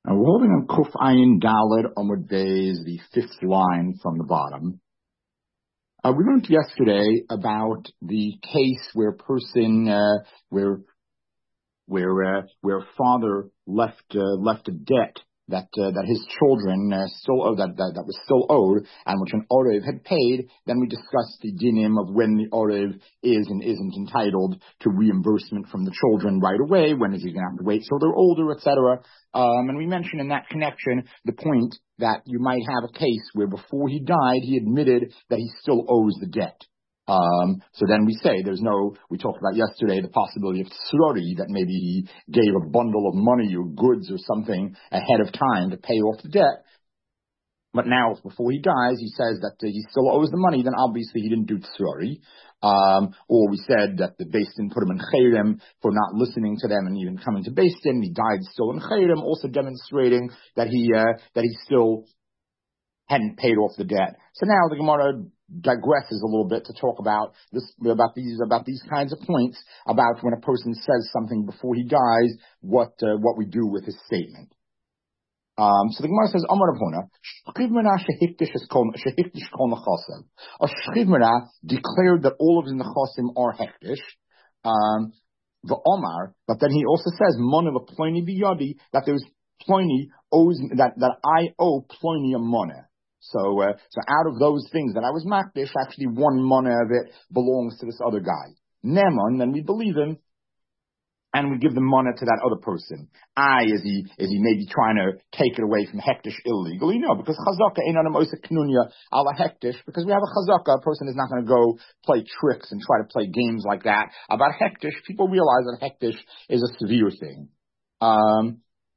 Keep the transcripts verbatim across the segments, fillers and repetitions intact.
Now we're holding on Kuf Ayin Daled Amud Beis, the fifth line from the bottom. Uh, we learned yesterday about the case where a person, uh, where, where, uh, where a father left, uh, left a debt that, uh, that his children, uh, still owe, that, that, that was still owed, and which an Orev had paid. Then we discussed the dinim of when the Orev is and isn't entitled to reimbursement from the children right away. When is he going to have to wait till they're older, et cetera. Um, and we mentioned in that connection the point that you might have a case where before he died, he admitted that he still owes the debt. Um, so then we say there's no, we talked about yesterday the possibility of tsrori, that maybe he gave a bundle of money or goods or something ahead of time to pay off the debt. But now, before he dies, he says that uh, he still owes the money, then obviously he didn't do tsrori. Um, or we said that the Beis Din put him in chayrim for not listening to them and even coming to Beis Din. He died still in chayrim, also demonstrating that he, uh, that he still hadn't paid off the debt. So now the Gemara digresses a little bit to talk about this, about these, about these kinds of points, about when a person says something before he dies, what, uh, what we do with his statement. Um, so the Gemara says, Amar Rav Huna, Shchivmana shehikdish kol nechasim. A Shchivmana declared that all of his nechasim are hektish. Um, the Omar, but then he also says, Mona v'ploini biyadi, that there's Ploini owes, that, that I owe Ploini a money. So, uh, so out of those things that I was makdish, actually one money of it belongs to this other guy. Neman, then we believe him, and we give the money to that other person. I, is he, is he maybe trying to take it away from hektish illegally? No, because chazaka ain't on a moisa knunya ala hektish, because we have a chazaka, a person is not going to go play tricks and try to play games like that. About hektish, people realize that hektish is a severe thing. Um,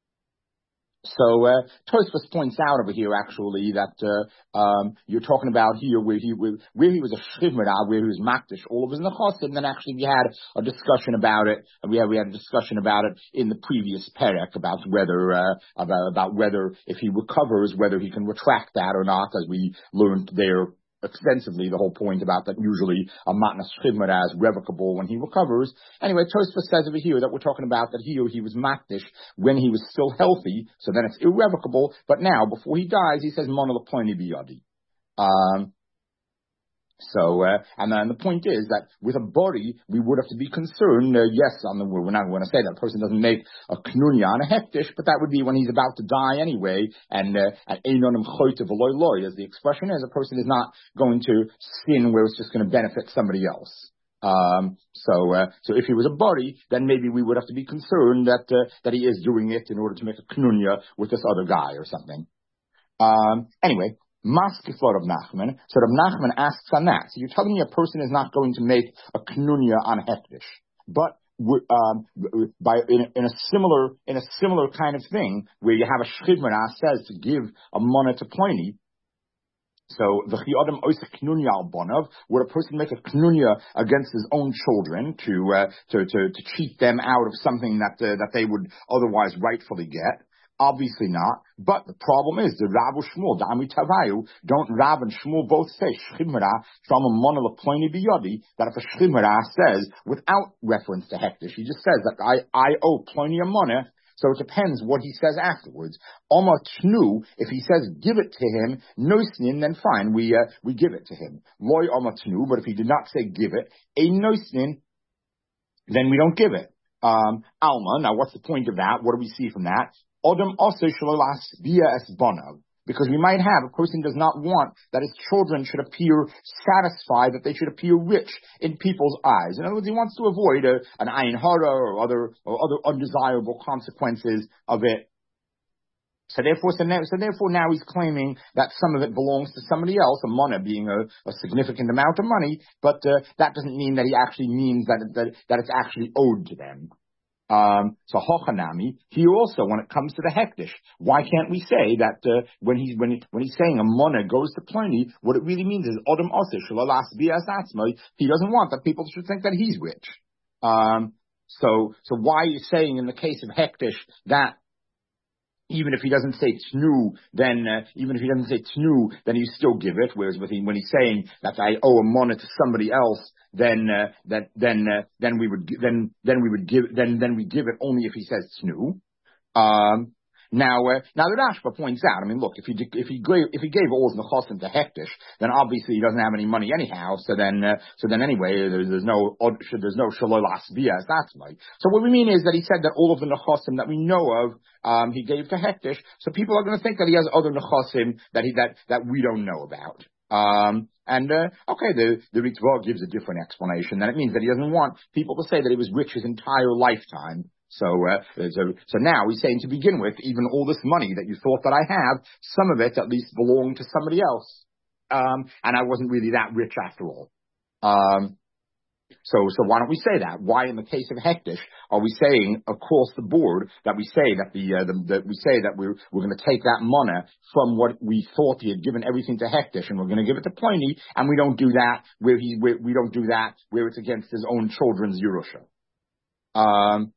So, uh, Tosfos points out over here actually that, uh, um, you're talking about here where he, where, where he was a shchivmera, where he was makdish, all of his nechasim, then actually we had a discussion about it, and we had, we had a discussion about it in the previous perek about whether, uh, about, about whether if he recovers, whether he can retract that or not, as we learned there extensively, the whole point about that usually a matnas chivmera is revocable when he recovers. Anyway, Tosfos says over here that we're talking about that here he was makdish when he was still healthy, so then it's irrevocable, but now, before he dies, he says, Mona l'ploini biyadi. Um, So, uh, and then the point is that with a body, we would have to be concerned, uh, yes, on the, we're not going to say that a person doesn't make a knunya on a hektish, but that would be when he's about to die anyway, and, uh, einonim choyte v'loy loy, as the expression is, a person is not going to sin where it's just going to benefit somebody else. Um, so, uh, so if he was a body, then maybe we would have to be concerned that, uh, that he is doing it in order to make a knunya with this other guy or something. Um, anyway. Maskiflor of Nachman. So Rav Nachman asks on that. So you're telling me a person is not going to make a knunya on hektish, but um, by in a, in a similar in a similar kind of thing where you have a shchivmana says to give a money to Pliny. So the chiyadam oisek knunya al bonav, would a person make a knunya against his own children to uh, to, to to cheat them out of something that uh, that they would otherwise rightfully get? Obviously not, but the problem is the Rav Shmuel, Dami Tavayu, don't Rav and Shmuel both say Shchimra from a monol ploni biyadi, that if a Shchimra says without reference to hektish, he just says that I I owe ploni a money. So it depends what he says afterwards. Oma tnu, if he says give it to him, no snin, then fine, we uh, we give it to him. Loy oma tnu, but if he did not say give it, a no snin, then we don't give it. Um, Alma, now what's the point of that? What do we see from that? Odom also shalalas via es bonav. Because we might have, a person does not want that his children should appear satisfied, that they should appear rich in people's eyes. In other words, he wants to avoid a, an ayin hara or other, or other undesirable consequences of it. So therefore, so, now, so therefore now he's claiming that some of it belongs to somebody else, a money being a, a significant amount of money, but uh, that doesn't mean that he actually means that, that, that it's actually owed to them. Um, so Hochanami, here also when it comes to the hektish, why can't we say that uh, when he's when he, when he's saying a money goes to Pliny, what it really means is Odom Osish Shalalas Bias Atzma, he doesn't want that people should think that he's rich. Um, so so why are you saying in the case of hektish that even if he doesn't say tnu, then uh, even if he doesn't say tnu, then you still give it. Whereas with him, when he's saying that I owe a money to somebody else, then uh, that then uh, then we would then then we would give then then we give it only if he says tnu. Um, Now, uh, now the Rashba points out, I mean, look, if he, if he gave, if he gave all his nechasim to Hektish, then obviously he doesn't have any money anyhow, so then, uh, so then anyway, there's, there's no, there's no shalol asbiyas, that's right. So what we mean is that he said that all of the nechasim that we know of, um, he gave to Hektish, so people are going to think that he has other nechasim that he, that, that we don't know about. Um, and, uh, okay, the, the Ritva gives a different explanation. Then it means that he doesn't want people to say that he was rich his entire lifetime. So, uh, so, so now he's saying to begin with, even all this money that you thought that I have, some of it at least belonged to somebody else. Um, and I wasn't really that rich after all. Um, So, so why don't we say that? Why, in the case of Hektish, are we saying across the board that we say that the, uh, the that we say that we're we're going to take that money from what we thought he had given everything to Hektish, and we're going to give it to Pliny, and we don't do that where he where, we don't do that where it's against his own children's Yerusha. Um.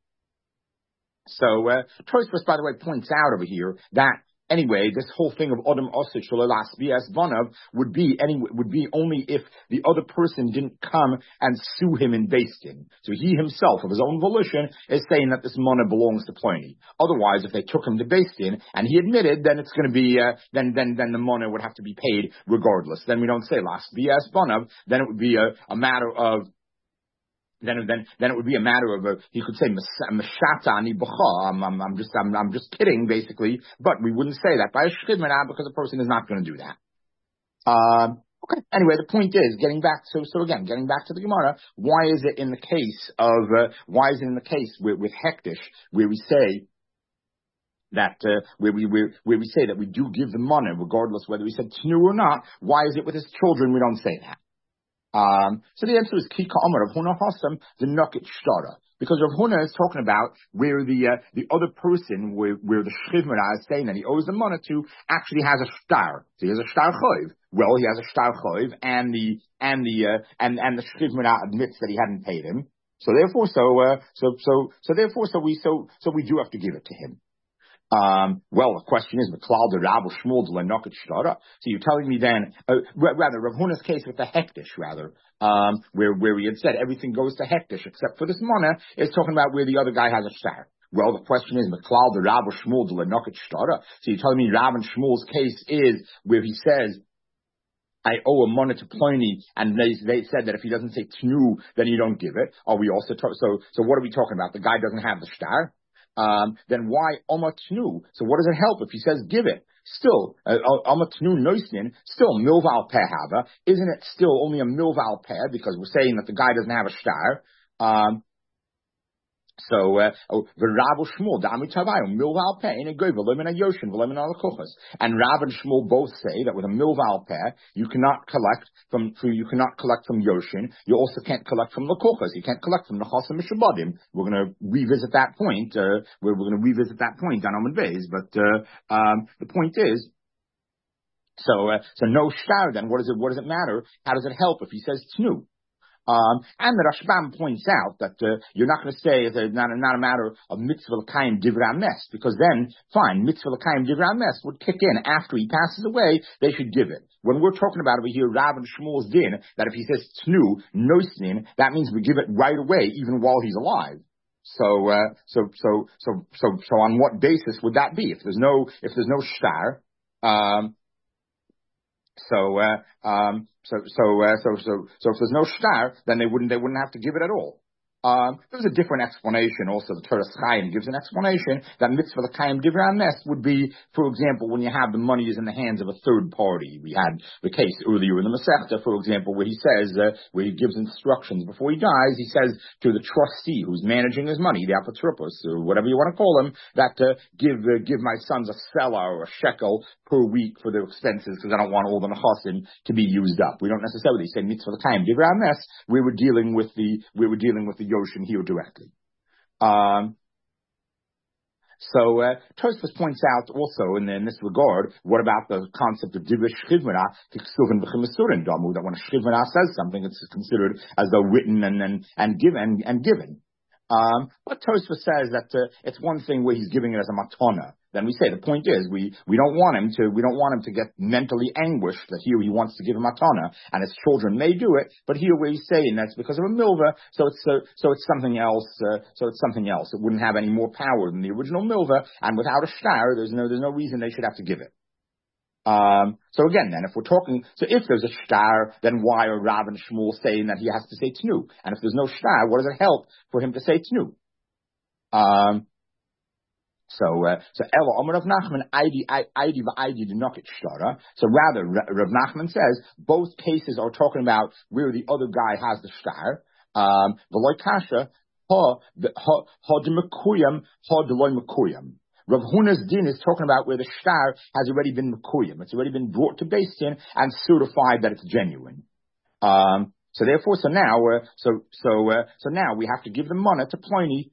So, uh, Tosfos, by the way, points out over here that. Anyway, this whole thing of Adam Osich Shalolas B S Vanav would be any would be only if the other person didn't come and sue him in Beis Din. So he himself, of his own volition, is saying that this money belongs to Pliny. Otherwise, if they took him to Beis Din and he admitted, then it's going to be uh, then then then the money would have to be paid regardless. Then we don't say Las B S Vanav. Then it would be a, a matter of. Then, then, then it would be a matter of a, he could say, Meshata ani b'cha, I'm, I'm, I'm just, I'm, I'm just kidding, basically, but we wouldn't say that by a shchivmana because a person is not going to do that. Um, okay. Anyway, the point is, getting back, so, so again, getting back to the Gemara, why is it in the case of, uh, why is it in the case with, with Hektish, where we say, that, uh, where we, where, where we say that we do give the money, regardless whether we said tnu or not, why is it with his children we don't say that? Um, so the answer is Kika Amar of Huna Hasam, the Nukit Shtara. Because Rav Huna is talking about where the, uh, the other person, where, where the Shchivmana is saying that he owes the money to, actually has a shtar. So he has a shtar choiv. Well, he has a shtar choiv, and the, and the, uh, and, and the Shchivmana admits that he hadn't paid him. So therefore, so, uh, so, so, so therefore, so we, so, so we do have to give it to him. Um, well, the question is, Meklal de Rav Shmuel de Lenokit Shtara. So you're telling me then, uh, rather, Rav Huna's case with the Hektish, rather, um, where, where we had said everything goes to Hektish except for this Mana, is talking about where the other guy has a shtar. Well, the question is, Meklal de Rav Shmuel de Lenokit Shtara. So you're telling me Rav and Shmuel's case is where he says, I owe a money to Pliny, and they they said that if he doesn't say tnu, then you don't give it. Are we also talk, so so what are we talking about? The guy doesn't have the shtar. Um, then why Omatnu? So what does it help if he says give it? Still, Omatnu Noisnin, still Milval Pehava. Isn't it still only a Milval Peh because we're saying that the guy doesn't have a shtar? Um, So, uh, oh, the Rav Shmuel, Dami Tavayu, Milval Peh, in a good, Velim and Yoshin, Velim and Alakuchas. And Rav and Shmuel both say that with a Milval Peh, you cannot collect from, you cannot collect from Yoshin. You also can't collect from Lakuchas. You can't collect from the Chasim Mishabadim. We're going to revisit that point, uh, we're, we're going to revisit that point on Amud Beis, but, uh, um, the point is, so, uh, so no shtar then, what does it, what does it matter? How does it help if he says tnu? Um, and the Rashbam points out that uh, you're not going to say it's a, not, not a matter of mitzvah l'kayim divrei mes, because then, fine, mitzvah l'kayim divrei mes would kick in after he passes away. They should give it. When we're talking about over here, Rav and Shmuel's din, that if he says tnu noisnin, that means we give it right away, even while he's alive. So, uh, so, so, so, so, so, on what basis would that be? If there's no, if there's no shtar, um, So, uh, um, so, so, uh, so, so, so if there's no shtar, then they wouldn't, they wouldn't have to give it at all. Um, there's a different explanation also. The Torah Chaim gives an explanation that mitzvah l'kayim divrei mes would be, for example, when you have the money is in the hands of a third party. We had the case earlier in the Masechta, for example, where he says, uh, where he gives instructions before he dies, he says to the trustee who's managing his money, the apotropos, or whatever you want to call him, that, uh, give, uh, give my sons a selah or a shekel per week for their expenses because I don't want all the nechasim to be used up. We don't necessarily say mitzvah l'kayim divrei mes. We were dealing with the, we were dealing with the Yoshin here directly. Um, so, uh, Tosfos points out also in, in this regard, what about the concept of divrei shchivmana, that when a shchivmana says something, it's considered as though written and, and, and given, and given. Um, but Tosfos says that uh, it's one thing where he's giving it as a matana. Then we say the point is we we don't want him to we don't want him to get mentally anguished that here he wants to give a matana and his children may do it, but here where he's saying that's because of a milva, so it's uh, so it's something else. Uh, so it's something else. It wouldn't have any more power than the original milva, and without a shtar, there's no there's no reason they should have to give it. Um, so again, then, if we're talking, so if there's a shtar, then why are Rav and Shmuel saying that he has to say tnu? And if there's no shtar, what does it help for him to say tnu? Um, so, uh, so Ella Omer Rav Nachman, Eidi, Eidi v'Eidi denoket shtara. So rather, Rav Nachman says both cases are talking about where the other guy has the shtar. Um, v'loy kasha ha ha ha demekuyam ha deloy mekuyam. Rav Huna's din is talking about where the shtar has already been mekuyim. It's already been brought to Beis Din and certified that it's genuine. Um, so therefore, so now, uh, so so uh, so now we have to give the money to Pliny.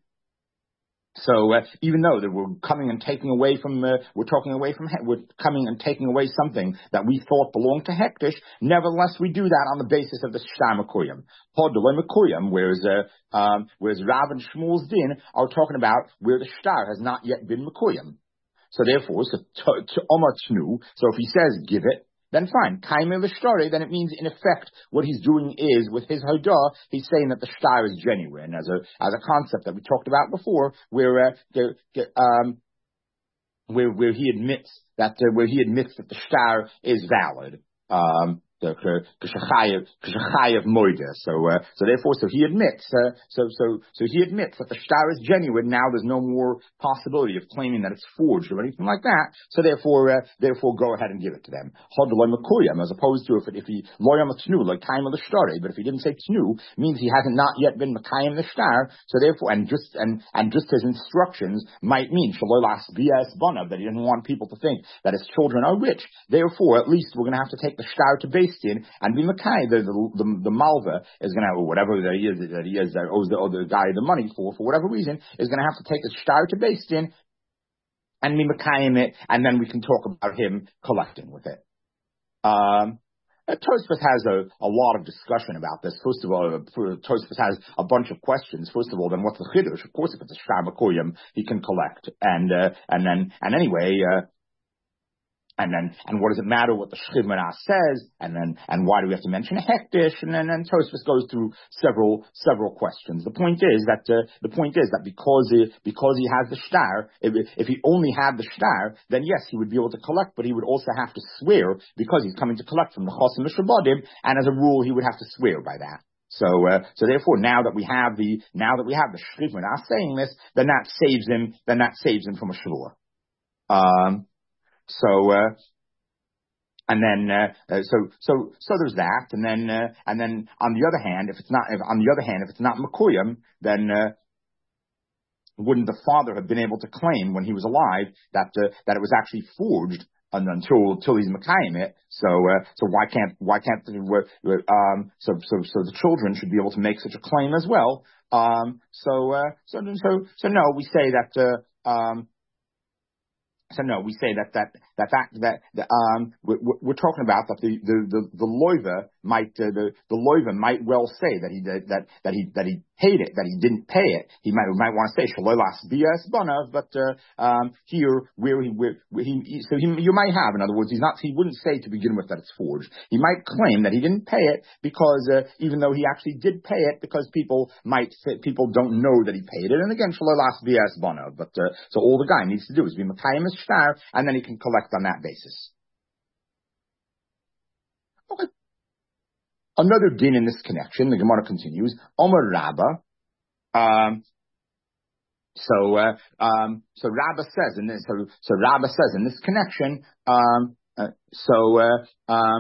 So uh, even though that we're coming and taking away from, uh, we're talking away from, we're coming and taking away something that we thought belonged to Hektish, nevertheless we do that on the basis of the shtar mekuyim. Hodolay mekuyim, whereas uh, um, whereas Rav and Shmuel's din are talking about where the shtar has not yet been mekuyim. So therefore, so to, to Omar Tnu, so if he says give it, then fine. Kaimel l'shtare, then it means in effect what he's doing is with his hodah, he's saying that the shtar is genuine as a as a concept that we talked about before, where uh, the, the, um where where he admits that uh, where he admits that the shtar is valid. Um, the Keshachayev Moida. So, uh, so therefore, so he admits, uh, so, so, so he admits that the shtar is genuine. Now there's no more possibility of claiming that it's forged or anything like that. So therefore, uh, therefore, go ahead and give it to them. Hodolay mekuyam, as opposed to if it, if he loyam tnu like kaim the shtare, but if he didn't say tnu, means he hasn't not yet been mekayim the shtar. So therefore, and just and and just his instructions might mean shalolas bs banav, that he didn't want people to think that his children are rich. Therefore, at least we're going to have to take the shtar to Beis Din and be Makai, the, the, the, the Malva is going to have, or whatever that he is, that he is, that owes the other guy the money for, for whatever reason, is going to have to take the shtar to Beis Din and be Makayim it, and then we can talk about him collecting with it. Um, Tosfos has a, a lot of discussion about this. First of all, Tosfos has a bunch of questions. First of all, then what's the chiddush? Of course, if it's a shtar mekuyim, he can collect, and uh, and then and anyway. Uh, And then, and what does it matter what the Shchiv Menah says? And then, and why do we have to mention Hektish? And then, and Tosfos goes through several, several questions. The point is that, uh, the point is that because he, because he has the shtar, if, if he only had the shtar, then yes, he would be able to collect, but he would also have to swear because he's coming to collect from the Chosim Mishabadim, and as a rule, he would have to swear by that. So, uh, so therefore, now that we have the, now that we have the Shchiv Menah saying this, then that saves him, then that saves him from a shvur. Um, So, uh, and then, uh, uh, so, so, so there's that, and then, uh, and then on the other hand, if it's not, if, on the other hand, if it's not mekuyim, then, uh, wouldn't the father have been able to claim when he was alive that, uh, that it was actually forged and until, until he's mekayim it? So, uh, so why can't, why can't, the, uh, um, so, so, so the children should be able to make such a claim as well. Um, so, uh, so, so, so no, we say that, uh, um, So no, we say that that that that that, that um we're, we're talking about that the the the, the loiva might uh, the the loiva might well say that he that that that he that he paid it, that he didn't pay it. He might might want to say shalolas bs banav, but uh, um here where he where, where he so he you might have, in other words, he's not he wouldn't say to begin with that it's forged. He might claim that he didn't pay it because uh, even though he actually did pay it, because people might say, people don't know that he paid it, and again shalolas bs banav. But uh, so all the guy needs to do is be mekayim shtar, and then he can collect on that basis. Okay. Another din in this connection, the Gemara continues, Omer Rabba. Um, so, uh, um, so Rabba says in this, so, so Rabba says in this connection, um, uh, so, uh, um,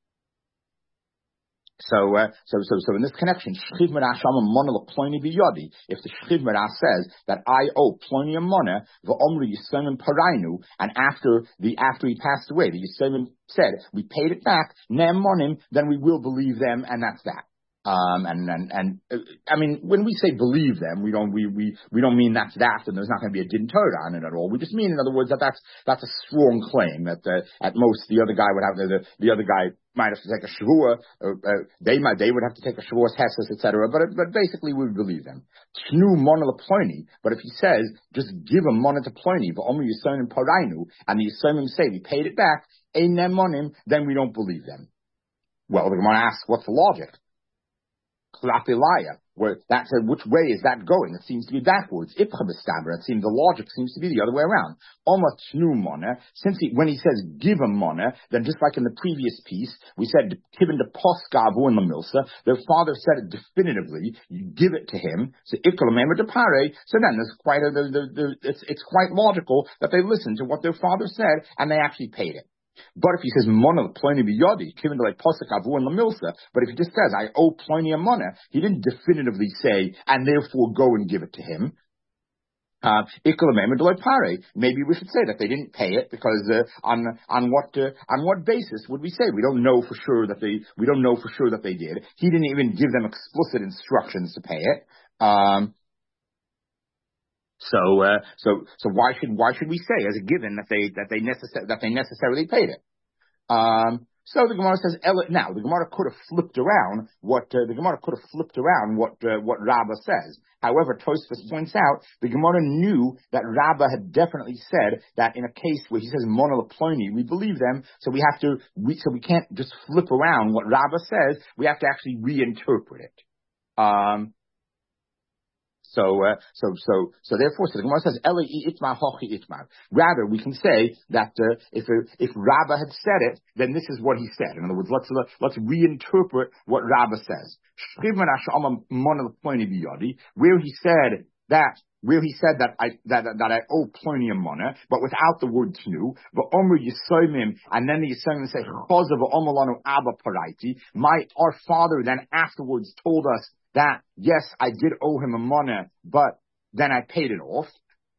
So, uh, so, so, so in this connection, Shchiv Menah Shama Mona LaPloni Biyadi. If the Shchiv Menah says that I owe Ploni a Mona, V'Omri Yisraelim Parainu, and after the after he passed away, the Yisraelim said we paid it back, Nem Monim, then we will believe them, and that's that. Um, and, and, and, uh, I mean, when we say believe them, we don't, we, we, we don't mean that's that, and there's not going to be a din Torah on it at all. We just mean, in other words, that that's, that's a strong claim that, uh, at most the other guy would have, the, the other guy might have to take a shvua, uh, uh, they might, they would have to take a shvuas hesses, et cetera. But, but basically we would believe them. Tnu mona Ploni, but if he says, just give a mona to Ploni, but only Yisonim parainu, and the Yisonim say we paid it back, einem monim, then we don't believe them. Well, the Gemara asks, what's the logic? Klapilaya, where that's a, which way is that going? It seems to be backwards. Ipcha b'staber, it seems the logic seems to be the other way around. Almost tnu mona, since he, when he says give a mona, then just like in the previous piece, we said given to poskavu in the milsa, their father said it definitively, you give it to him, so ikolamemer de pare, so then there's quite a, the, the, the, it's, it's quite logical that they listened to what their father said, and they actually paid it. But if he says mona ploni biyodi, given to like posek avu and lamilsa, but if he just says I owe ploni a mona, he didn't definitively say and therefore go and give it to him. Uh, maybe we should say that they didn't pay it because uh, on on what uh, on what basis would we say we don't know for sure that they we don't know for sure that they did. He didn't even give them explicit instructions to pay it. Um, So, uh, so, so why should, why should we say as a given that they, that they necessarily, that they necessarily paid it? Um, so the Gemara says, now the Gemara could have flipped around what, uh, the Gemara could have flipped around what, uh, what Rabbah says. However, Tosfos points out the Gemara knew that Rabbah had definitely said that in a case where he says Mona Ploni, we believe them, so we have to, we, so we can't just flip around what Rabbah says, we have to actually reinterpret it. Um, So, uh, so, so, so therefore, so the Gemara says, Eli itmar hochi itmar. Rather, we can say that, uh, if, uh, if Rabbah had said it, then this is what he said. In other words, let's, uh, let's reinterpret what Rabbah says. Where he said that, where he said that I, that, that I owe Ploni a mona, but without the word tnu, but Omer Yisoimim, and then the Yisoimim say, Chozav Omelanu Abba Paraiti, my, our father then afterwards told us that, yes, I did owe him a money, but then I paid it off.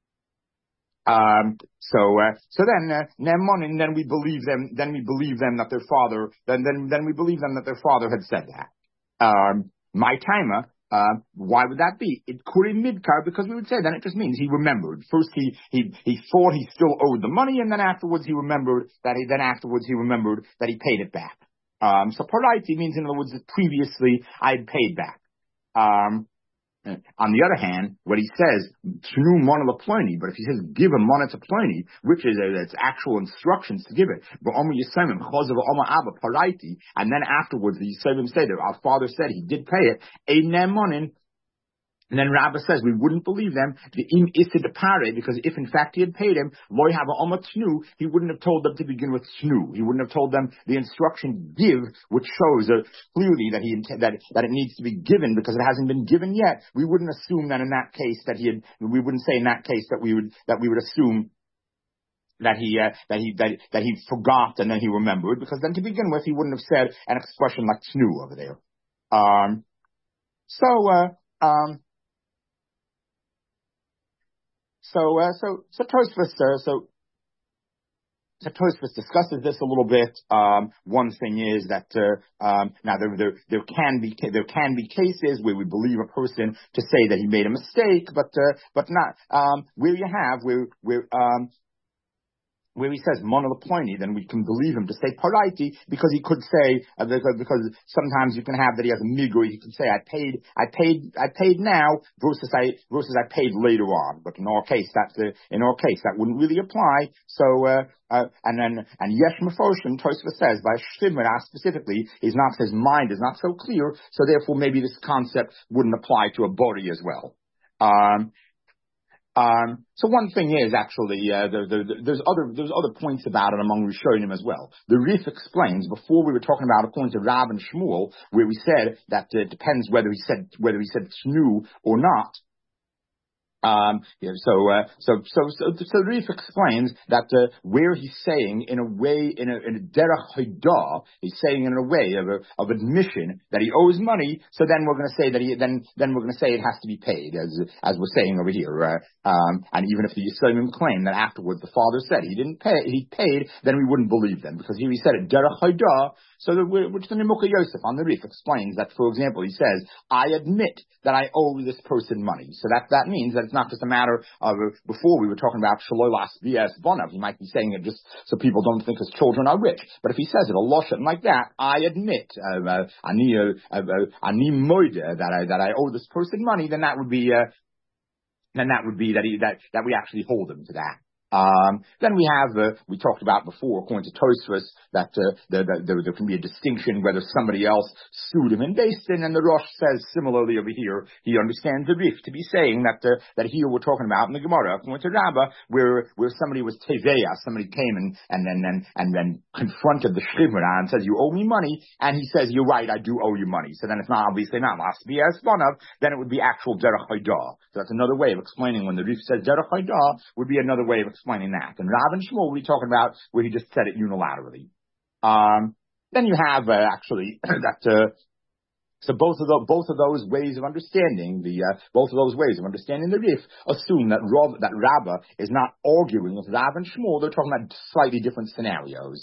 Um, so, uh, so then, uh, and then we believe them, then we believe them that their father, then, then, then we believe them that their father had said that. Um, my timer, uh, why would that be? It could in midcar because we would say then it just means he remembered. First he, he, he thought he still owed the money and then afterwards he remembered that he, then afterwards he remembered that he paid it back. Um, so paraiti means in other words that previously I'd paid back. Um, on the other hand, what he says, tnu mona Ploni, but if he says give a mona to Ploni, which is uh, it's actual instructions to give it, but Omer Yisoimim chozav Omer Abba paraiti, and then afterwards the Yisoimim say that our father said he did pay it, einem monin. And then Rabbah says we wouldn't believe them, the im isid pare, because if in fact he had paid him, loy have a omat tnu, he wouldn't have told them to begin with tnu. He wouldn't have told them the instruction give, which shows uh, clearly that he that that it needs to be given because it hasn't been given yet. We wouldn't assume that in that case that he had. We wouldn't say in that case that we would that we would assume that he uh, that he that that he forgot and then he remembered, because then to begin with he wouldn't have said an expression like tnu over there. Um. So. Uh, um. So, uh, so, so Tosfos, uh, so, so Tosfos discusses this a little bit. Um, one thing is that, uh, um, now there, there, there can be, there can be cases where we believe a person to say that he made a mistake, but, uh, but not, um, where you have, where, where, um, where he says Mona Ploni, then we can believe him to say paraiti, because he could say, uh, because, because sometimes you can have that he has a migui, he can say, I paid, I paid, I paid now, versus I, versus I paid later on. But in our case, that's the, in our case, that wouldn't really apply. So, uh, uh, and then, and Yesh Mefoshim, Tosfos says, by Shtimmer specifically, is not, his mind is not so clear, so therefore maybe this concept wouldn't apply to a body as well. Um, Um, so one thing is actually, uh, the, the, the, there's other, there's other points about it among Rishonim as well. The Rif explains, before we were talking about according to Rab and Shmuel, where we said that uh, it depends whether he said, whether he said tnu or not. Um, yeah, so, uh, so, so, so, so the Rif explains that, uh, where he's saying in a way, in a, in a derech haidah, he's saying in a way of, a, of admission that he owes money, so then we're gonna say that he, then, then we're gonna say it has to be paid, as, as we're saying over here, uh, um, and even if the Yisoimim claim that afterwards the father said he didn't pay, he paid, then we wouldn't believe them, because here he said it derech haidah, So the, which the Nimucha Yosef on the Rif explains that, for example, he says, I admit that I owe this person money. So that, that means that it's not just a matter of, before we were talking about Shalolas B S Bonav, he might be saying it just so people don't think his children are rich. But if he says it a lashon like that, I admit, ani ani moida, that I, that I owe this person money, then that would be, uh, then that would be that he, that, that we actually hold him to that. Um, then we have, uh, we talked about before, according to Tosfos, that uh, the, the, the, there can be a distinction whether somebody else sued him in Beis Din, and the Rosh says similarly over here, he understands the Rif to be saying that uh, that here we're talking about in the Gemara, according to Rabbah, where where somebody was Teveya, somebody came and and then and, and then confronted the Shrivmara and says, you owe me money, and he says, you're right, I do owe you money. So then it's not obviously not Las Bias Bonav, then it would be actual Derech Haidah. So that's another way of explaining when the Rif says Derech Haidah, would be another way of explaining that. And Rav and Shmuel, we're talking about where he just said it unilaterally. Um, then you have uh, actually that. Uh, so both of the both of those ways of understanding the uh, both of those ways of understanding the Rif assume that Rav, that Rabbah is not arguing with Rav and Shmuel. They're talking about slightly different scenarios.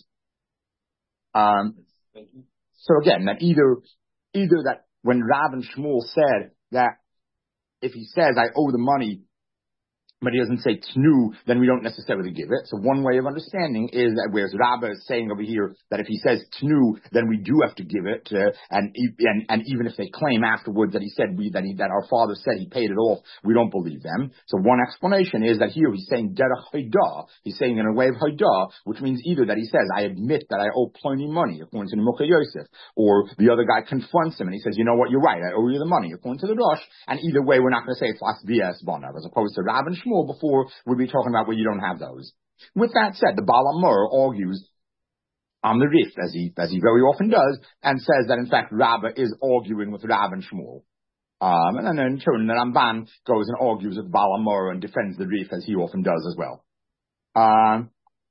Um, so again, that either either that when Rav and Shmuel said that if he says I owe the money, but he doesn't say tnu, then we don't necessarily give it. So one way of understanding is that whereas Rabbah is saying over here that if he says tnu, then we do have to give it, uh, and, and and even if they claim afterwards that he said we that he that our father said he paid it off, we don't believe them. So one explanation is that here he's saying derech haidah, he's saying in a way of haidah, which means either that he says I admit that I owe plenty money according to the Nimucha Yosef, or the other guy confronts him and he says, you know what, you're right, I owe you the money according to the Rosh, and either way we're not going to say it's las bias bonav, as opposed to Rav and Shmuel before we'd be talking about where you don't have those. With that said, the Baal HaMor argues on the Rif, as he as he very often does, and says that in fact Rabbah is arguing with Rav and Shmuel. Um, and then in turn, the Ramban goes and argues with Baal HaMor and defends the Rif as he often does as well. Um,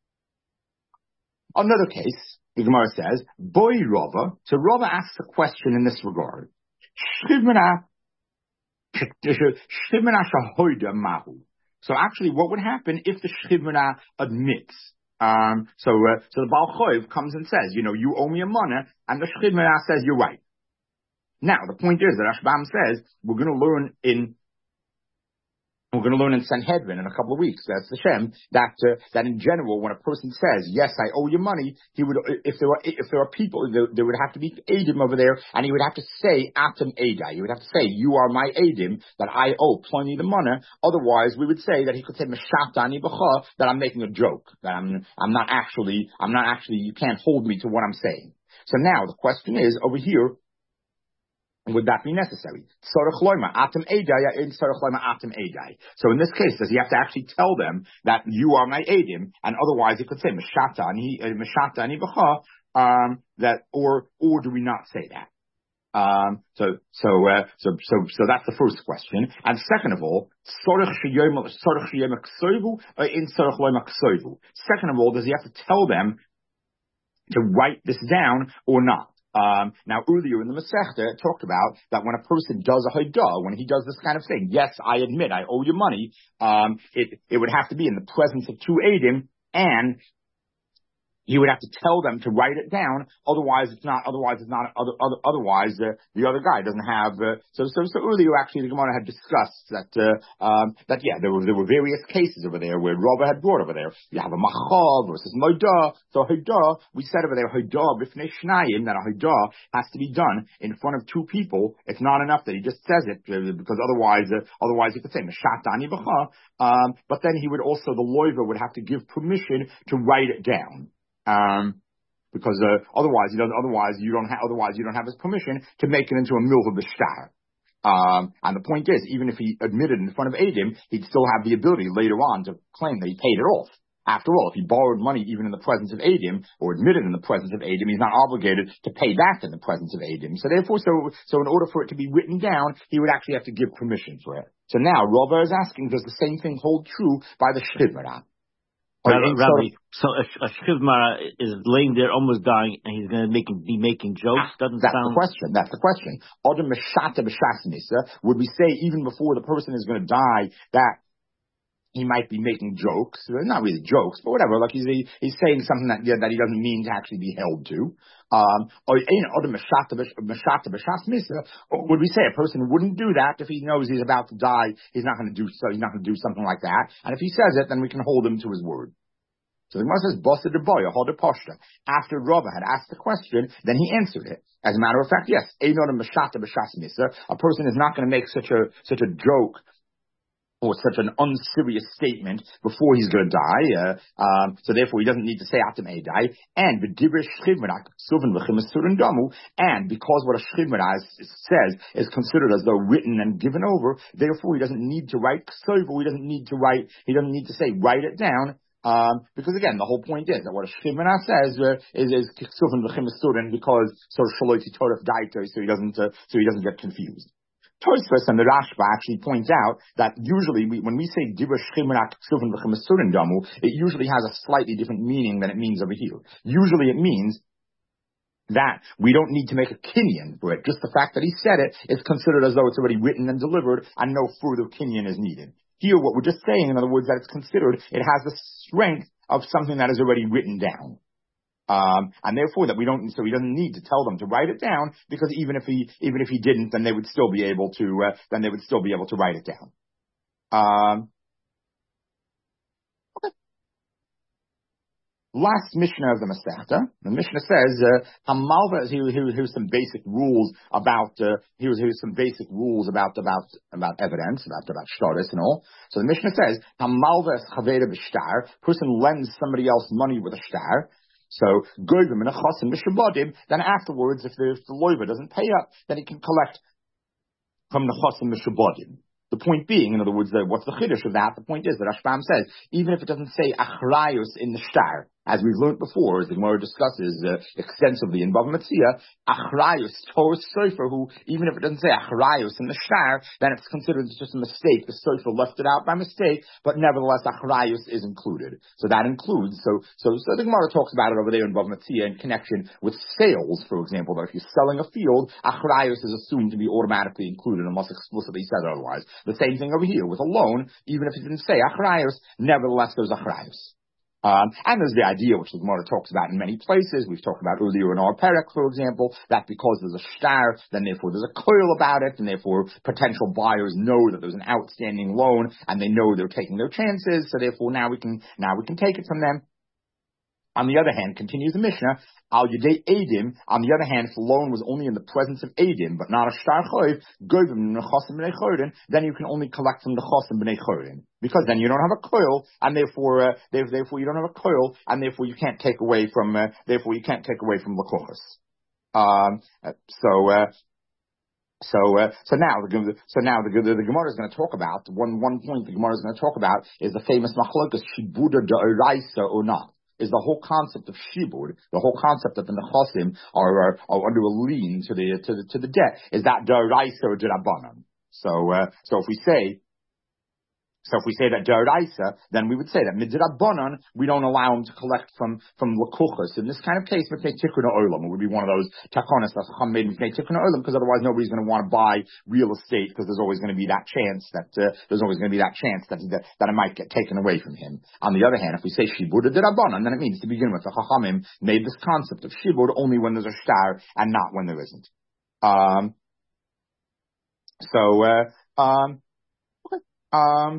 another case, the Gemara says, Boy Rava, so Rava asks a question in this regard. Shivmana Mahu. So actually, what would happen if the Shchivna admits? Um, so, uh, so the Baal Choiv comes and says, you know, you owe me a money, and the Shchivna says, you're right. Now, the point is that Rashbam says, we're going to learn in We're going to learn in Sanhedrin in a couple of weeks, that's the Shem, that uh, that in general, when a person says, yes, I owe you money, he would, if there were if there are people, there, there would have to be Adim over there, and he would have to say, Atam Adai. He would have to say, you are my Adim, that I owe plenty the money. Otherwise, we would say that he could say, Meshatani B'cha, that I'm making a joke, that I'm I'm not actually, I'm not actually, you can't hold me to what I'm saying. So now, the question is, over here, would that be necessary? So in this case, does he have to actually tell them that you are my Adim, and otherwise he could say Meshatani Meshatani B'cha, um that or or do we not say that? Um so so uh, so so so that's the first question. And second of all, second of all, does he have to tell them to write this down or not? Um, now, earlier in the Masechta, it talked about that when a person does a haidah, when he does this kind of thing, yes, I admit, I owe you money, um, it, it would have to be in the presence of two Adim, and he would have to tell them to write it down. Otherwise, it's not. Otherwise, it's not. Other, other, otherwise, uh, the other guy doesn't have. Uh, so, so, so earlier, actually, the Gemara had discussed that. Uh, um, that yeah, there were there were various cases over there where Rava had brought over there. You have a machav versus modah. So haidah, we said over there haidah b'fnei shnayim, that a haidah has to be done in front of two people. It's not enough that he just says it uh, because otherwise, uh, otherwise he could say meshatani b'cha. Um, but then he would also the loiva would have to give permission to write it down. Um, because uh, otherwise he doesn't. Otherwise you don't have. Otherwise you don't have his permission to make it into a milva b'shtar. Um, and the point is, even if he admitted in front of Adim, he'd still have the ability later on to claim that he paid it off. After all, if he borrowed money even in the presence of Adim, or admitted in the presence of Adim, he's not obligated to pay back in the presence of Adim. So therefore, so so in order for it to be written down, he would actually have to give permission for it. So now Rava is asking, does the same thing hold true by the Shchivmara? Rabbi, Rabbi, so a, a Shchivmara is laying there almost dying, and he's going to make, be making jokes? Doesn't That's sound... the question. That's the question. Adam Meshata B'Shasnisa, would we say even before the person is going to die that he might be making jokes, not really jokes, but whatever. Like he's he's saying something that yeah, that he doesn't mean to actually be held to. Um, or would we say a person wouldn't do that if he knows he's about to die? He's not going to do so. He's not going to do something like that. And if he says it, then we can hold him to his word. So the Gemara says, "Bosa de boya, hold a poshta." After Rava had asked the question, then he answered it. As a matter of fact, yes, a person is not going to make such a such a joke or such an unserious statement before he's going to die. Uh, um, so therefore, he doesn't need to say atem edai. And and because what a shchivmera says is considered as though written and given over, therefore he doesn't need to write ksover. He doesn't need to write. He doesn't need to say write it down. Um, because again, the whole point is that what a shchivmera says uh, is is ksuven v'chimesurin because so shaloti torah daito, so he doesn't uh, so he doesn't get confused. Tosfos and the Rashba actually point out that usually we, when we say dibur shchivmera ksuven v'chimesurin damu, it usually has a slightly different meaning than it means over here. Usually it means that we don't need to make a kinyan for it. Just the fact that he said it is considered as though it's already written and delivered, and no further kinyan is needed. Here, what we're just saying, in other words, that it's considered, it has the strength of something that is already written down. Um, and therefore that we don't, so he doesn't need to tell them to write it down, because even if he, even if he didn't, then they would still be able to, uh, then they would still be able to write it down. Um, Last Mishnah of the Masechta, the Mishnah says, Hamalva, uh, here, here, here's some basic rules about, uh, here's, here's some basic rules about, about, about evidence, about, about shtaris and all. So the Mishnah says, Hamalva es chaveda b'shtar, person lends somebody else money with a shtar. So, goyvim and a chosim mishabodim, then afterwards, if the, if the loiva doesn't pay up, then he can collect from the chosim mishabodim. The point being, in other words, the, what's the chiddush of that? The point is that Rashbam says, even if it doesn't say achrayus in the shtar, as we've learned before, as the Gemara discusses uh, extensively in Bava Metzia, achrayus, Torah sofer, who, even if it doesn't say achrayus in the shtar, then it's considered just a mistake. The sofer left it out by mistake, but nevertheless, achrayus is included. So that includes, so, so, so the Gemara talks about it over there in Bava Metzia in connection with sales, for example, that if you're selling a field, achrayus is assumed to be automatically included unless explicitly said otherwise. The same thing over here with a loan, even if it didn't say achrayus, nevertheless there's achrayus. Um, and there's the idea, which the Gemara talks about in many places. We've talked about earlier in our perek, for example, that because there's a shtar, then therefore there's a coil about it, and therefore potential buyers know that there's an outstanding loan, and they know they're taking their chances. So therefore, now we can now we can take it from them. On the other hand, continues the Mishnah, al yedei edim, on the other hand, if the loan was only in the presence of edim, but not a shtar choiv, govim nechosim b'nei chorin, then you can only collect from the chosim b'nei chorin. Because then you don't have a coil, and therefore, uh, therefore you don't have a coil, and therefore you can't take away from, uh, therefore you can't take away from lakochas. Um, so, uh, So, uh, so now, the, so now the, the, the Gemara is going to talk about, one, one point the Gemara is going to talk about is the famous machlokas, shibuda da'oraisa or not. Is the whole concept of shibud, the whole concept that the nechasim are, are, are under a lien to the, to the, to the debt, is that da'oraisa or d'rabanan. So, uh, so if we say, So if we say that d'oraisa, then we would say that midrabanan, we don't allow him to collect from from lakuchas. In this kind of case, mifnei tikkun olam, it would be one of those takonas that Chacham made mifnei tikkun olam, because otherwise nobody's going to want to buy real estate, because there's always going to be that chance that uh, there's always going to be that chance that, that that it might get taken away from him. On the other hand, if we say shibud d'rabanan, then it means to begin with the Chachamim made this concept of shibud only when there's a shtar and not when there isn't. Um. So. Uh, um. Okay. Um.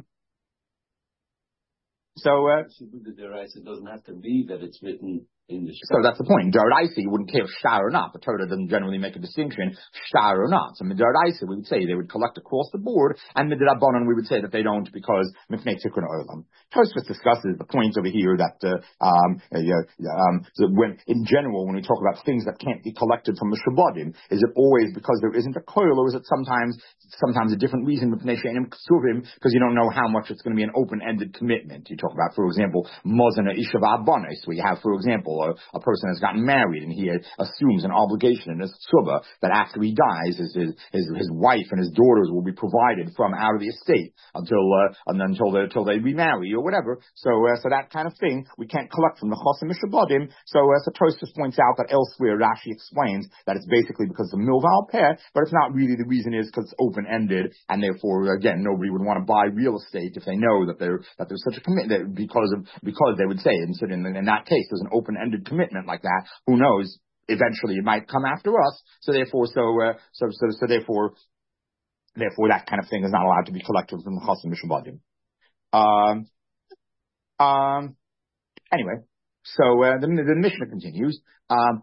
So, uh, it doesn't have to be that it's written in the shtar. So that's the point. D'oraisa, you wouldn't care if shtar or not. The Torah doesn't generally make a distinction, shtar or not. So midrabanan, we would say they would collect across the board, and midrabanan, we would say that they don't because mifnei tikkun olam. Tosfos discusses the point over here that, uh, um, uh, um, so when, in general, when we talk about things that can't be collected from the shabadim, is it always because there isn't a coil, or is it sometimes, sometimes a different reason, mifnei she'enim ksuvim, because you don't know how much it's going to be an open-ended commitment. You talk about, for example, mozana ishav abonis, where you have, for example, example, a, a person has gotten married and he assumes an obligation in his tzuba that after he dies, his, his, his, his wife and his daughters will be provided from out of the estate until, uh, and until they, until they remarry or whatever. So, uh, so that kind of thing, we can't collect from the chosim mishabadim. So, uh, so Tosfos points out that elsewhere Rashi explains that it's basically because of milval peh, but it's not really. The reason is because it's open-ended, and therefore, again, nobody would want to buy real estate if they know that there that there's such a commitment because of because they would say, and so in, in that case, there's an open-ended commitment like that. Who knows? Eventually, it might come after us. So therefore, so uh, so so so therefore, therefore, that kind of thing is not allowed to be collected from the chosim mishabadim. Um. Um. Anyway. So uh, the, the Mishnah continues. Um,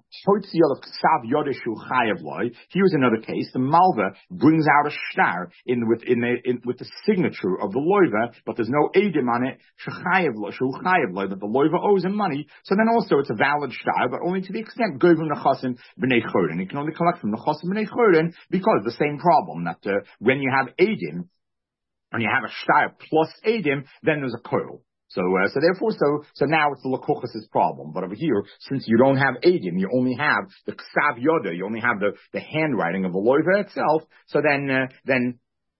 Here's another case. The Malva brings out a shtar in with in, the, in with the signature of the loiva, but there's no edim on it. That the loiva owes him money. So then also it's a valid shtar, but only to the extent go from the chosim b'nei chorin. You can only collect from the chosim b'nei chorin because the same problem that uh, when you have edim, when you have a shtar plus edim, then there's a koil. So, uh, so therefore, so, so now it's the Lakuchas' problem. But over here, since you don't have Edim, you only have the Ksav Yoda, you only have the, the handwriting of the Loiva itself, so then, uh, then,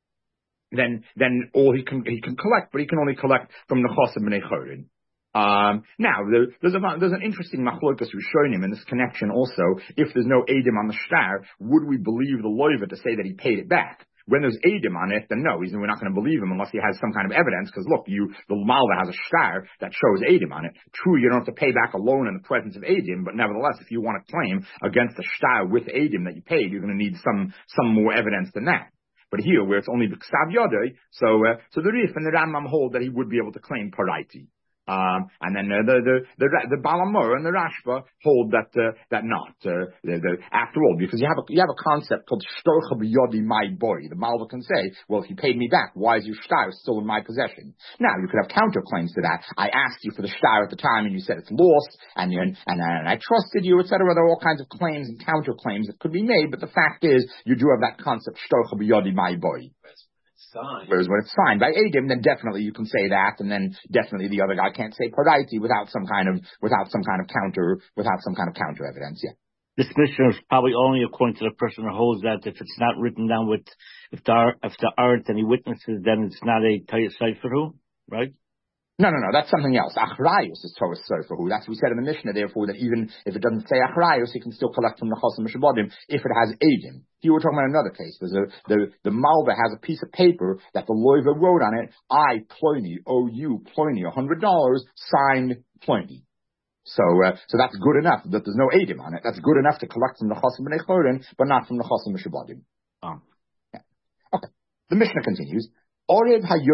then, then all he can, he can collect, but he can only collect from the Chosim B'nei Chorin. Um, now, there, there's, a, there's an interesting machlokas Rishonim in this connection also. If there's no Edim on the shtar, would we believe the Loiva to say that he paid it back? When there's edim on it, then no, he's, we're not going to believe him unless he has some kind of evidence. Because look, you the malva has a shtar that shows edim on it. True, you don't have to pay back a loan in the presence of edim, but nevertheless, if you want to claim against the shtar with edim that you paid, you're going to need some some more evidence than that. But here, where it's only the ksav yodei, so uh, so the Rif and the Rambam hold that he would be able to claim paraiti. Um, and then uh, the the the the Balamor and the Rashba hold that uh, that not uh, the, the, after all, because you have a you have a concept called shtorcha b'yodi my boy. The Malva can say, well, if you paid me back, why is your shtar still in my possession? Now you could have counterclaims to that. I asked you for the shtar at the time, and you said it's lost, and you, and, and and I trusted you, et cetera. There are all kinds of claims and counterclaims that could be made, but the fact is, you do have that concept shtorcha b'yodi my boy. Signed. Whereas when it's signed by Edim, then definitely you can say that, and then definitely the other guy can't say paraiti without some kind of without some kind of counter without some kind of counter evidence. Yeah. This Mishnah is probably only according to the person who holds that if it's not written down with if there if there aren't any witnesses, then it's not a Tayas Seiferhu, right? No, no, no, that's something else. Achrayus is Torah Sofahu. That's what we said in the Mishnah, therefore, that even if it doesn't say Achrayus, he can still collect from the Chosim Mishabadim if it has Edim. Here we're talking about another case. There's a, the, the Malva has a piece of paper that the Loiva wrote on it, I, Pliny, owe you, Pliny, one hundred dollars, signed Pliny. So, uh, so that's good enough that there's no Edim on it. That's good enough to collect from the Chosim B'nei Chorin, but not from the Chosim Mishabadim. Oh. Yeah. Okay. The Mishnah continues. What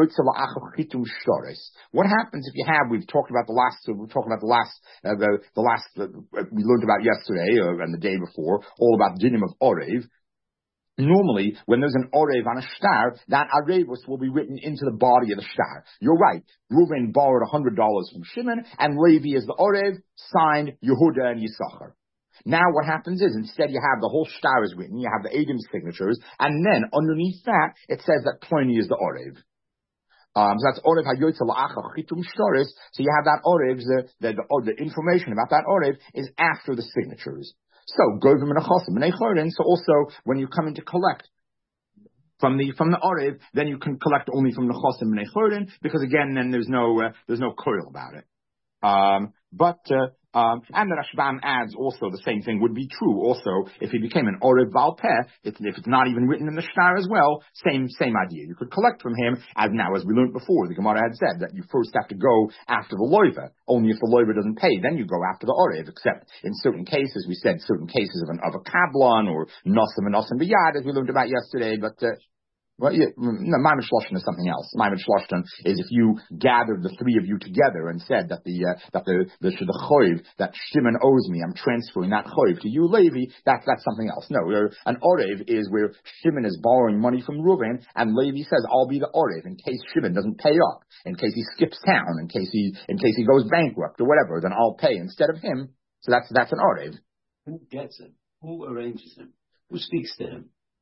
happens if you have? We've talked about the last. We've talked about the last. Uh, the, the last uh, we learned about yesterday uh, and the day before, all about dinim of orev. Normally, when there's an orev on a shtar, that arevus will be written into the body of the shtar. You're right. Reuven borrowed a hundred dollars from Shimon, and Levi is the orev, signed Yehuda and Yisachar. Now what happens is, instead you have the whole shtar is written, you have the Edim signatures, and then underneath that, it says that Pliny is the Orev. Um, so that's Orev HaYotze La'acha Chitum Shtoris, so you have that Orev, the, the, the, the information about that Orev is after the signatures. So, Govim and Achosim and Eichorin, so also, when you come in to collect from the, from the Orev, then you can collect only from the Chosim and Eichorin, because again, then there's no, uh, there's no coil about it. Um, but, uh, Um, and the Rashbam adds also the same thing would be true also if he became an Orev Baal Peh, if it's not even written in the shtar as well, same same idea. You could collect from him, as now as we learned before, the Gemara had said that you first have to go after the Loiva. Only if the Loiva doesn't pay, then you go after the Orev, except in certain cases, we said certain cases of, an, of a Kablan or Nosam and Nosam B'yad, as we learned about yesterday, but uh, Well, yeah, no, Maimon Shloshton is something else. Maimon Shloshton is if you gathered the three of you together and said that the uh, that the the, the choiv that Shimon owes me, I'm transferring that choiv to you, Levi. That's that's something else. No, an orev is where Shimon is borrowing money from Reuven, and Levi says, "I'll be the orev in case Shimon doesn't pay up, in case he skips town, in case he in case he goes bankrupt or whatever. Then I'll pay instead of him." So that's that's an orev. Who gets him? Who arranges him? Who speaks to him?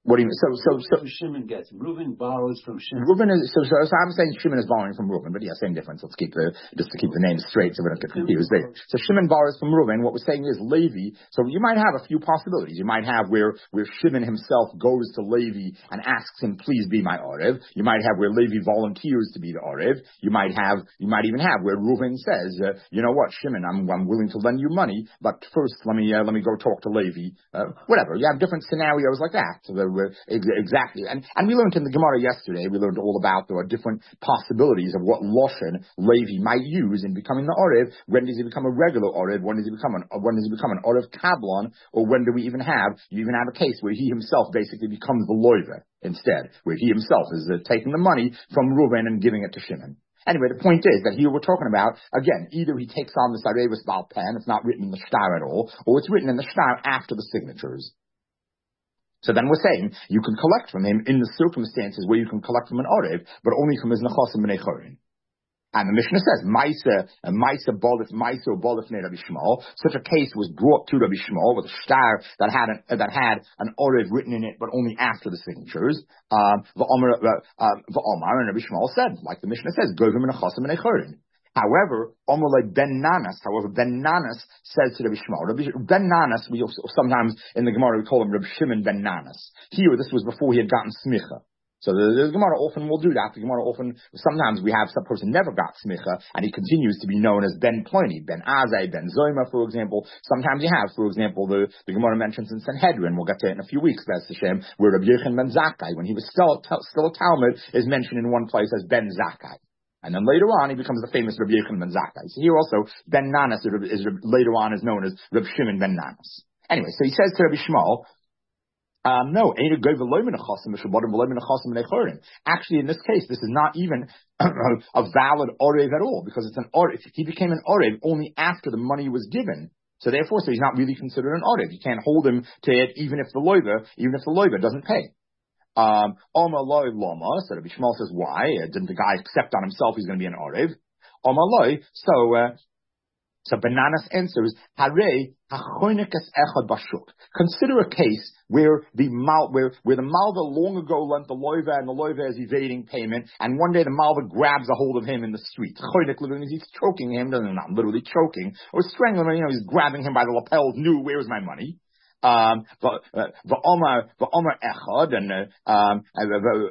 What do you mean? So, so, so, Shimon gets. Reuben borrows from Shimon. Reuben is, so, so, so I'm saying Shimon is borrowing from Reuben, but yeah, same difference. Let's keep the, just to keep the names straight so we don't get confused. So Shimon borrows from Reuben. What we're saying is Levi. So you might have a few possibilities. You might have where, where Shimon himself goes to Levi and asks him, please be my Orev. You might have where Levi volunteers to be the Orev. You might have, you might even have where Reuben says, uh, you know what, Shimon, I'm, I'm willing to lend you money, but first let me, uh, let me go talk to Levi. Uh, whatever. You have different scenarios like that. So we're, exactly. And, and we learned in the Gemara yesterday, we learned all about the different possibilities of what Loshen Levi might use in becoming the Orev. When does he become a regular Orev? When does he become an, when does he become an Orev Kablon? Or when do we even have, you even have a case where he himself basically becomes the Loiva instead, where he himself is uh, taking the money from Reuben and giving it to Shimon. Anyway, the point is that here we're talking about, again, either he takes on this Arevus Baal Pen, it's not written in the Shtar at all, or it's written in the Shtar after the signatures. So then we're saying you can collect from him in the circumstances where you can collect from an Orev, but only from his Nechosim B'nei Chorin. And the Mishnah says, Maisa, Maisa Bolif, Maisa Bolif Ne Rabbi Shmuel. Such a case was brought to Rabbi Shmuel with a shtar that had an, that had an Orev written in it, but only after the signatures. Um, V'Omar, uh, V'Omar, and Rabbi Shmuel said, like the Mishnah says, Govim Nechosim B'nei Chorin. However, Omolei Ben Nanas, however, Ben Nanas says to Rabbi Shmuel, Rabbi, Ben Nanas, we also, sometimes in the Gemara we call him Rabbi Shimon Ben Nanas. Here, this was before he had gotten smicha. So the, the Gemara often will do that. The Gemara often, sometimes we have some person never got smicha, and he continues to be known as Ben Pliny, Ben Azai, Ben Zoima, for example. Sometimes you have, for example, the, the Gemara mentions in Sanhedrin, we'll get to it in a few weeks, that's Hashem, where Rabbi Yechon Ben Zakkai, when he was still, still a Talmud, is mentioned in one place as Ben Zakkai. And then later on, he becomes the famous Rabbi Yechon Ben Zakkai. So here also, Ben Nanas is, is, later on is known as Rabbi Shimon Ben Nanas. Anyway, so he says to Rabbi Shmuel, um, no, actually in this case, this is not even a valid Orev at all, because it's an Orev. He became an Orev only after the money was given. So therefore, so he's not really considered an Orev. You can't hold him to it even if the loiva, even if the loiva doesn't pay. Um, Oma loy loma, so Rabbi Shmuel says, why? Uh, didn't the guy accept on himself he's going to be an Orev? Oma loy, so, uh, so Bananas answers, Hare hachoinikas echad bashuk. Consider a case where the mal, where, where the malva long ago lent the loiva and the loiva is evading payment, and one day the malva grabs a hold of him in the street. Choinik literally means he's choking him, doesn't not literally choking, or strangling him, you know, he's grabbing him by the lapels, new, where's my money? Um, V'Omar V'Omar Echad and um and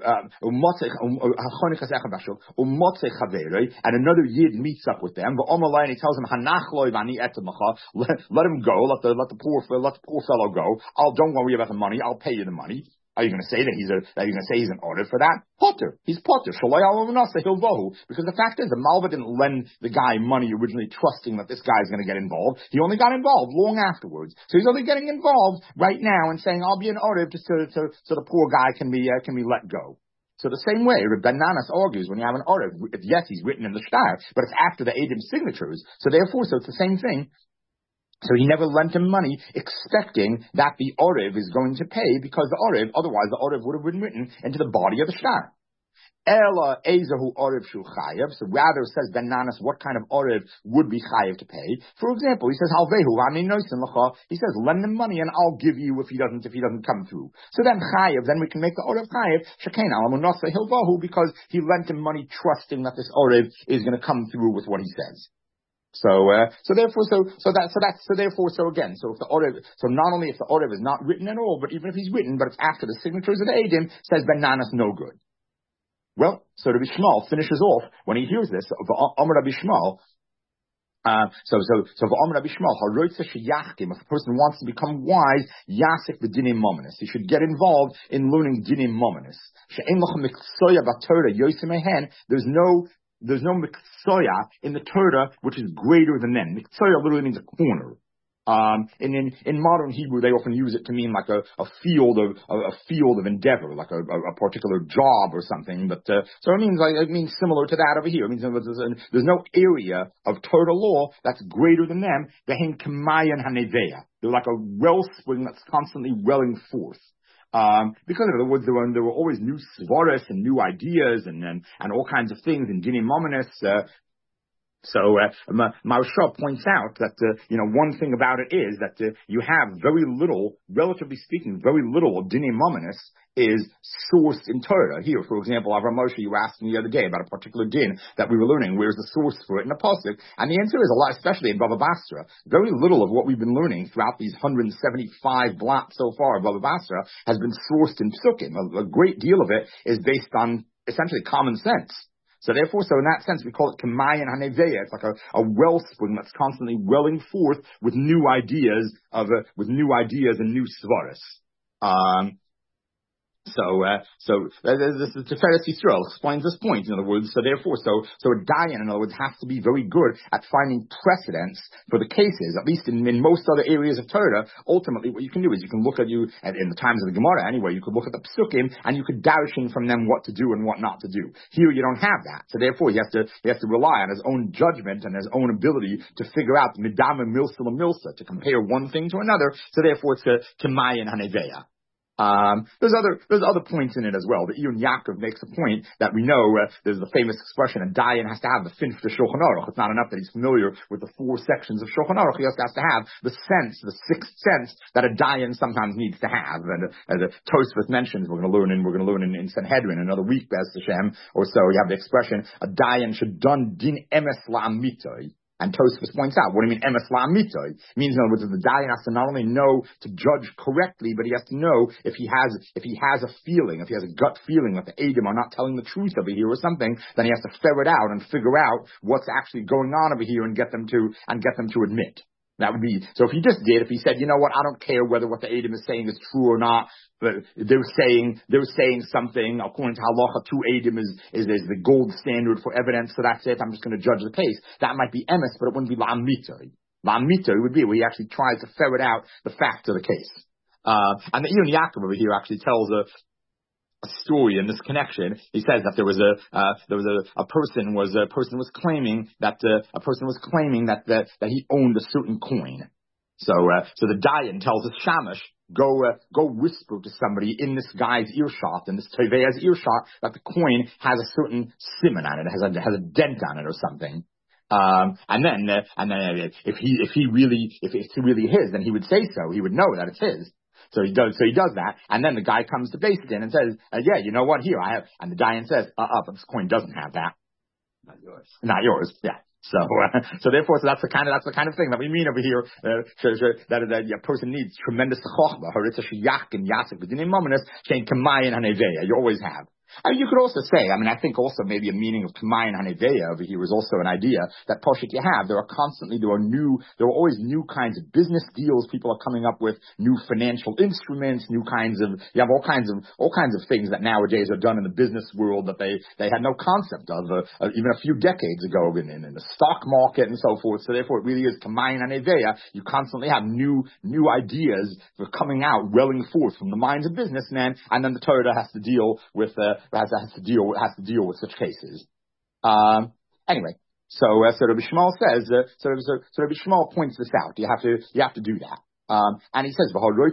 another yid meets up with them. V'Omar Lai, and he tells him Hanachloi Vani Etamacha. Let him go. Let the let the poor let the poor fellow go. I'll don't worry about the money. I'll pay you the money. Are you going to say that he's a, are you going to say he's an Orev for that? Potter. He's Potter. Because the fact is, the Malva didn't lend the guy money originally trusting that this guy's going to get involved. He only got involved long afterwards. So he's only getting involved right now and saying, I'll be an Orev just so, so, so the poor guy can be, uh, can be let go. So the same way, Ben Nanas argues when you have an Orev, yes, he's written in the Shtar, but it's after the Eidim signatures. So therefore, so it's the same thing. So he never lent him money expecting that the Orev is going to pay, because the Orev, otherwise the Orev would have been written into the body of the Shtar. Ela Ezahu Orev Shu Chayev. So rather says Ben Nanas what kind of Orev would be Chayev to pay. For example, he says Halvehu Ani Noisin Lacha. He says lend him money and I'll give you if he doesn't if he doesn't come through. So then Chayev, then we can make the Orev Chayev Shekain Alamunasa Hilvahu, because he lent him money trusting that this Orev is going to come through with what he says. So, uh, so therefore, so, so that, so that's, so therefore, so again, so if the Orev, so not only if the Orev is not written at all, but even if he's written, but it's after the signatures of the Eidim, says Ben Nanas no good. Well, so Rabbi Shmuel finishes off, when he hears this, Amar Rabbi Shmuel, uh, so, so, so for Amar Rabbi Shmuel, if a person wants to become wise, Yasik the Dinim Mominus. He should get involved in learning Dinim Mominus. There's no There's no miksoya in the Torah which is greater than them. Miksoya literally means a corner. Um, and in, in modern Hebrew, they often use it to mean like a, a field of a, a field of endeavor, like a, a particular job or something. But uh, so it means like it means similar to that over here. It means there's, there's no area of Torah law that's greater than them. They're like a wellspring that's constantly welling forth. Um, because in other words, there were, there were always new svaras and new ideas and, and, and all kinds of things in Dinim Mominus. Uh, So, uh, Maharsha points out that, uh, you know, one thing about it is that uh, you have very little, relatively speaking, very little of Dinei Mominus is sourced in Torah. Here, for example, Avram Moshe, you were asking the other day about a particular din that we were learning. Where's the source for it in the Pasuk? And the answer is a lot, especially in Bava Basra. Very little of what we've been learning throughout these one hundred seventy-five blocks so far of Bava Basra has been sourced in Psukim. A, a great deal of it is based on essentially common sense. So therefore, so in that sense, we call it Kamayan Haneveya. It's like a, a wellspring that's constantly welling forth with new ideas of, uh, with new ideas and new svaras. Um, So, uh, so uh, this is Tiferes Yisrael explains this point. In other words, so therefore, so so a dayan, in other words, has to be very good at finding precedents for the cases. At least in, in most other areas of Torah, ultimately, what you can do is you can look at you at, in the times of the Gemara anyway. You could look at the psukim and you could darshan from them what to do and what not to do. Here, you don't have that. So therefore, you have to you have to rely on his own judgment and his own ability to figure out midama milsa la milsa, to compare one thing to another. So therefore, it's a kemayan haneveya. Um, there's other there's other points in it as well. The Iyun Yaakov makes a point that we know uh, there's the famous expression, a dayan has to have the finch to Shulchan Aruch. It's not enough that he's familiar with the four sections of Shulchan Aruch. He also has to have the sense, the sixth sense that a dayan sometimes needs to have. And uh, as uh, Tosfos mentions, we're going to learn in we're going to learn in, in Sanhedrin another week, Bez Hashem, or so. You have the expression, a dayan should done din emes la'amitoi. And Tosfos points out, what do you mean, emes la'amitoi? It means, in other words, that the dayan has to not only know to judge correctly, but he has to know if he has, if he has a feeling, if he has a gut feeling that the Edom are not telling the truth over here or something, then he has to ferret out and figure out what's actually going on over here and get them to, and get them to admit. That would be, so if he just did, if he said, you know what, I don't care whether what the Edom is saying is true or not, but they're saying, they're saying something, according to halacha, two Edom is, is, is the gold standard for evidence, so that's it, I'm just going to judge the case. That might be emes, but it wouldn't be la'amitoi. La'amitoi would be where he actually tries to ferret out the facts of the case. Uh, and the Iyun Yaakov over here actually tells a, a story in this connection. He says that there was a uh, there was a, a person was a person was claiming that uh, a person was claiming that that, that he owned a certain coin. So uh, so the dayan tells his shamash, go uh, go whisper to somebody in this guy's earshot, in this teveya's earshot, that the coin has a certain siman on it, has a has a dent on it or something. Um, and then uh, and then if he if he really if it's really his, then he would say so. He would know that it's his. So he does, so he does that, and then the guy comes to Beis Din and says, uh, yeah, you know what, here, I have, and the dayan says, uh-uh, but this coin doesn't have that. Not yours. Not yours, yeah. So, uh, so therefore, so that's the kind of, that's the kind of thing that we mean over here, uh, that, that a person needs tremendous chokhmah, haritza sheyach and yasik, b'dinim mominus, shein kamayin haneveya, you always have. I mean, you could also say, I mean, I think also maybe a meaning of Kamayan Haneveya over here is also an idea that Poshit you have. There are constantly, there are new, there are always new kinds of business deals people are coming up with, new financial instruments, new kinds of, you have all kinds of, all kinds of things that nowadays are done in the business world that they, they had no concept of, uh, uh, even a few decades ago in, in, in the stock market and so forth. So therefore it really is Kamayan Haneveya. You constantly have new, new ideas that are coming out, welling forth from the minds of businessmen, and then the Torah has to deal with, uh, Has, has to deal has to deal with such cases. Um, anyway, so uh, so Rabbi Shmuel says uh, so, so so Rabbi Shmuel points this out. You have to you have to do that. Um, and he says, you want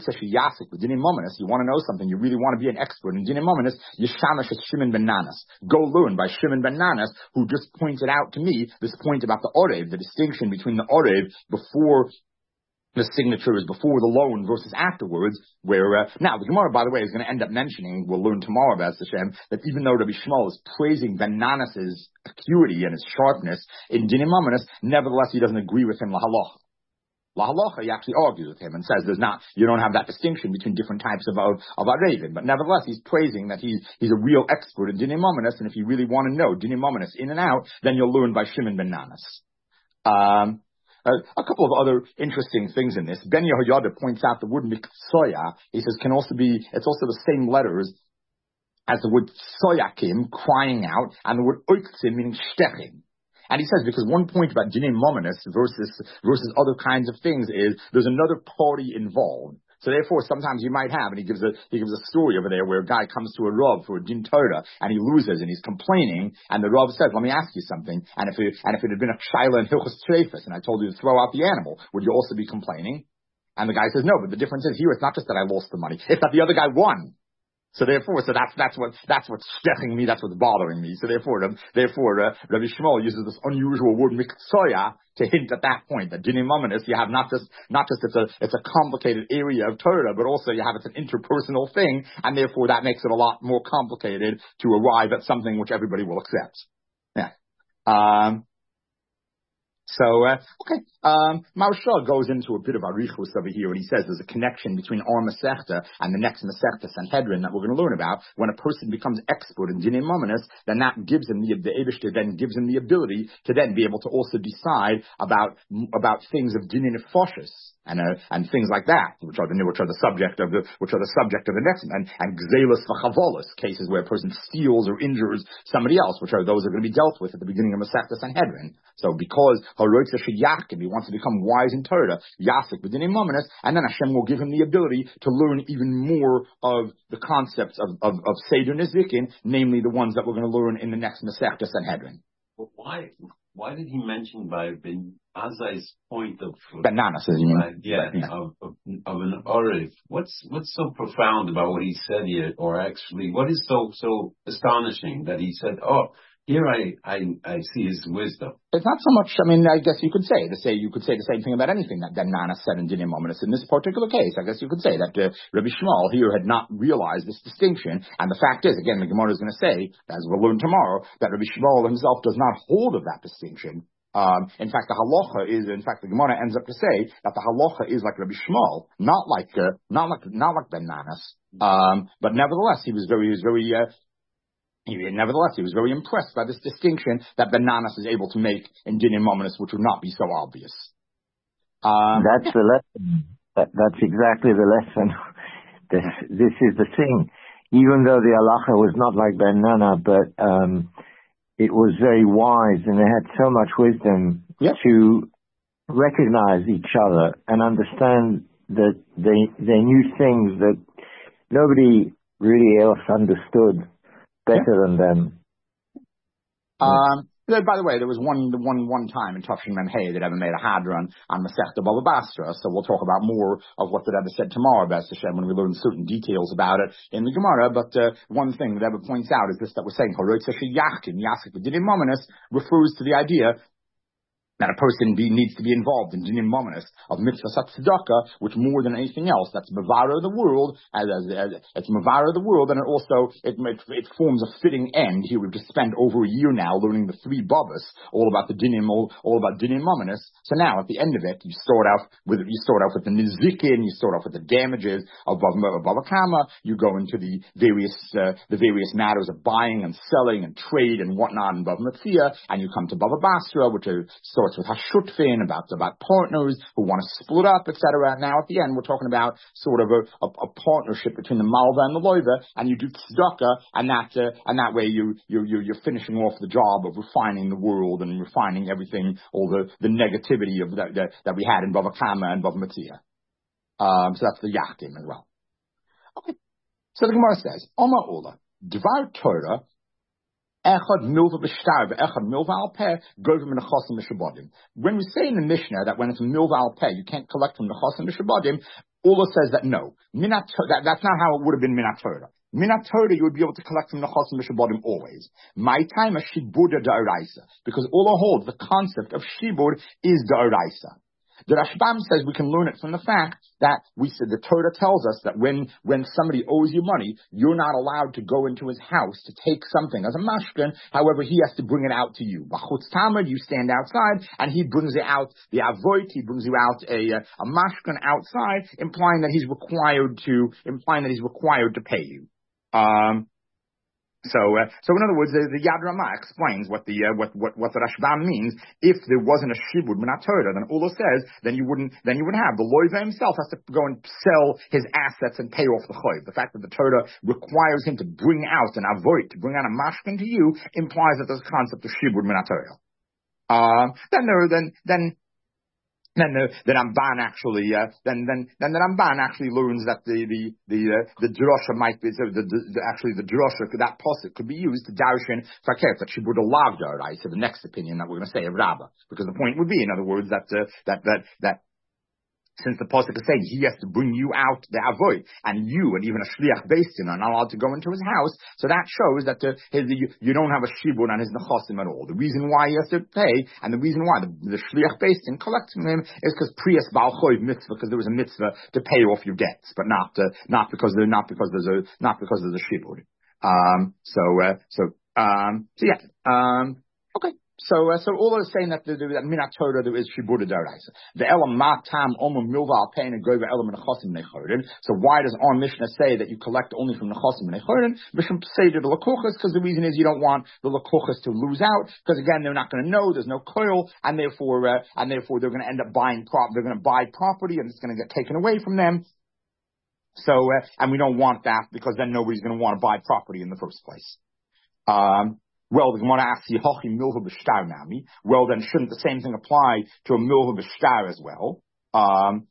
to know something, you really want to be an expert in Dinim Mominus, Yishamash Shimon ben Nanas. Go learn by Shimon ben Nanas, who just pointed out to me this point about the Orev, the distinction between the Orev before the signature is before the loan versus afterwards, where, uh, now the Gemara, by the way, is going to end up mentioning, we'll learn tomorrow about Hashem, that even though Rabbi Shmuel is praising Ben Nanas' acuity and his sharpness in Dinim Mominus, nevertheless he doesn't agree with him lahalacha. Lahalacha, he actually argues with him and says there's not, you don't have that distinction between different types of, of, of Arevin. But nevertheless, he's praising that he's, he's a real expert in Dinim Mominus, and if you really want to know Dinim Mominus in and out, then you'll learn by Shimon ben Nanas. Um, Uh, a couple of other interesting things in this. Ben Yehoyada points out the word miksoya, he says, can also be, it's also the same letters as the word soyakim, crying out, and the word oiktzim, meaning shtechim. And he says, because one point about Dinim Mominus versus, versus other kinds of things is, there's another party involved. So therefore, sometimes you might have, and he gives a he gives a story over there where a guy comes to a Rav for a Din Torah, and he loses, and he's complaining, and the Rav says, let me ask you something, and if it, and if it had been a Shaila and Hilchos Treifus, and I told you to throw out the animal, would you also be complaining? And the guy says, no, but the difference is here, it's not just that I lost the money, it's that the other guy won. So therefore, so that's that's what that's what's steching me. That's what's bothering me. So therefore, um, therefore, uh, Rabbi Shmuel uses this unusual word miksoya to hint at that point that dinim mominus, you have not just not just it's a it's a complicated area of Torah, but also you have it's an interpersonal thing, and therefore that makes it a lot more complicated to arrive at something which everybody will accept. Yeah. Um, So, uh, okay, um, Maharsha goes into a bit of arichus over here, and he says there's a connection between our Masechta and the next Masechta Sanhedrin that we're going to learn about. When a person becomes expert in Dinim Mominus, then that gives him the, the Eibishter then gives him the ability to then be able to also decide about, about things of Dinim Nefoshes. And uh, and things like that, which are the which are the subject of the which are the subject of the next, and and gzelos v'chavolos, cases where a person steals or injures somebody else, which are those that are going to be dealt with at the beginning of Masechta Sanhedrin. So because Haroitza Sheyakim, he wants to become wise in Torah, Yasik b'dinim mominus, and then Hashem will give him the ability to learn even more of the concepts of of, of Seder Nezikin, namely the ones that we're going to learn in the next Masechta Sanhedrin. Well, why why did he mention by Ben Azai's point of bananas? As you mean? Uh, yeah, yeah. Of, of, of an orif. What's what's so profound about what he said here, or actually, what is so so astonishing that he said, "Oh, here I I, I see his wisdom." It's not so much. I mean, I guess you could say to say you could say the same thing about anything that Bananas said in Dinim Mominus. In this particular case, I guess you could say that uh, Rabbi Shmuel here had not realized this distinction. And the fact is, again, the Gemara is going to say, as we'll learn tomorrow, that Rabbi Shmuel himself does not hold of that distinction. Um, in fact, the halacha is, in fact, the Gemara ends up to say that the halacha is like Rabbi Shmuel, not like, uh, not like, not like Bananas. Um, but nevertheless, he was very, he was very, uh, He, nevertheless, he was very impressed by this distinction that Bananas is able to make in Dinim Mominus, which would not be so obvious. Um, that's the lesson. That, that's exactly the lesson. This, this is the thing. Even though the halacha was not like Banana, but um, it was very wise, and they had so much wisdom yep. to recognize each other and understand that they they knew things that nobody really else understood better yeah. than them. Um, by the way, there was one one one time in Tafshin Mem Hey that ever made a hadron on Masechta Bava Basra, so we'll talk about more of what that ever said tomorrow, B'ez Hashem, when we learn certain details about it in the Gemara. But uh, one thing that ever points out is this, that we're saying Haroitza Sheyakim Yasik B'dinim Mominus refers to the idea that a person be, needs to be involved in dinim mominus of mitzvah tzedakah, which more than anything else, that's mavara the world, as, as, as it's mavara the world, and it also it, it it forms a fitting end. Here we've just spent over a year now learning the three babas, all about the dinim, all, all about dinim mominus. So now at the end of it, you start off with you start off with the nizikin, you start off with the damages of bava kama, you go into the various uh, the various matters of buying and selling and trade and whatnot in bava matzia, and you come to bava basra, which are sort with hashutfin, about about partners who want to split up, et cetera. Now at the end, we're talking about sort of a, a, a partnership between the malva and the loiva, and you do tzedakah, and that uh, and that way you you you you're finishing off the job of refining the world and refining everything, all the, the negativity of that, that that we had in Bava Kama and Bava Metzia. Um, so that's the Yachtim as well. Okay. So the Gemara says, Oma Ola, Dvar Torah. When we say in the Mishnah that when it's a milva al peh, you can't collect from the chosim b'shabadim, Ula says that no. Minat, that, that's not how it would have been minat Torah. Minat Torah, you would be able to collect from the chosim b'shabadim always. My time is shibud da'araisa, because Ula holds the concept of shibud is da'araisa. The Rashbam says we can learn it from the fact that we said the Torah tells us that when, when somebody owes you money, you're not allowed to go into his house to take something as a mashkin. However, he has to bring it out to you. B'chutz tamid, you stand outside, and he brings it out, the avoit, he brings you out a, a mashkin outside, implying that he's required to, implying that he's required to pay you. Um, So, uh, so in other words, the, the Yad Ramah explains what the uh, what what what the Rashbam means. If there wasn't a shibud minat Torah, then Ula says, then you wouldn't, then you would have the loiva himself has to go and sell his assets and pay off the choiv. The fact that the Torah requires him to bring out an avoid, to bring out a mashkin to you, implies that there's a concept of shibud minat Torah. Um, then there, then then. Then the, the Ramban actually, uh, then, then, then the Ramban actually learns that the, the, the, uh, the drosha might be, so the, the, the, actually the drosha, that posuk could be used to darshan fakir, that she would have loved her, right? So the next opinion that we're going to say of Rabbah. Because the point would be, in other words, that, uh, that, that, that, since the pasuk is saying he has to bring you out the avoid, and you and even a shliach beis din are not allowed to go into his house, so that shows that the, his, you, you don't have a shibud on his nechasim at all. The reason why he has to pay, and the reason why the, the shliach beis din collects from him is because priyas bal choiv mitzvah, because there was a mitzvah to pay off your debts, but not uh, not because there not because there's a not because there's a shibud. Um, so uh, so um, so yeah. Um, okay. So, uh, so all is saying that the, the, that minat Torah there is shibud daraisa. The elam matam omum milva al pain and goyva elam nechasim nechorin. So why does our Mishnah say that you collect only from nechasim nechorin? Mishum say to the lakuchas, because the reason is you don't want the lakuchas to lose out, because again they're not going to know, there's no koil, and therefore uh, and therefore they're going to end up buying prop, they're going to buy property, and it's going to get taken away from them. So, uh, and we don't want that because then nobody's going to want to buy property in the first place. Um. Well, the Gemara asks you, Hochi milva b'shtar nami. Well, then shouldn't the same thing apply to a milva b'shtar as well? Um,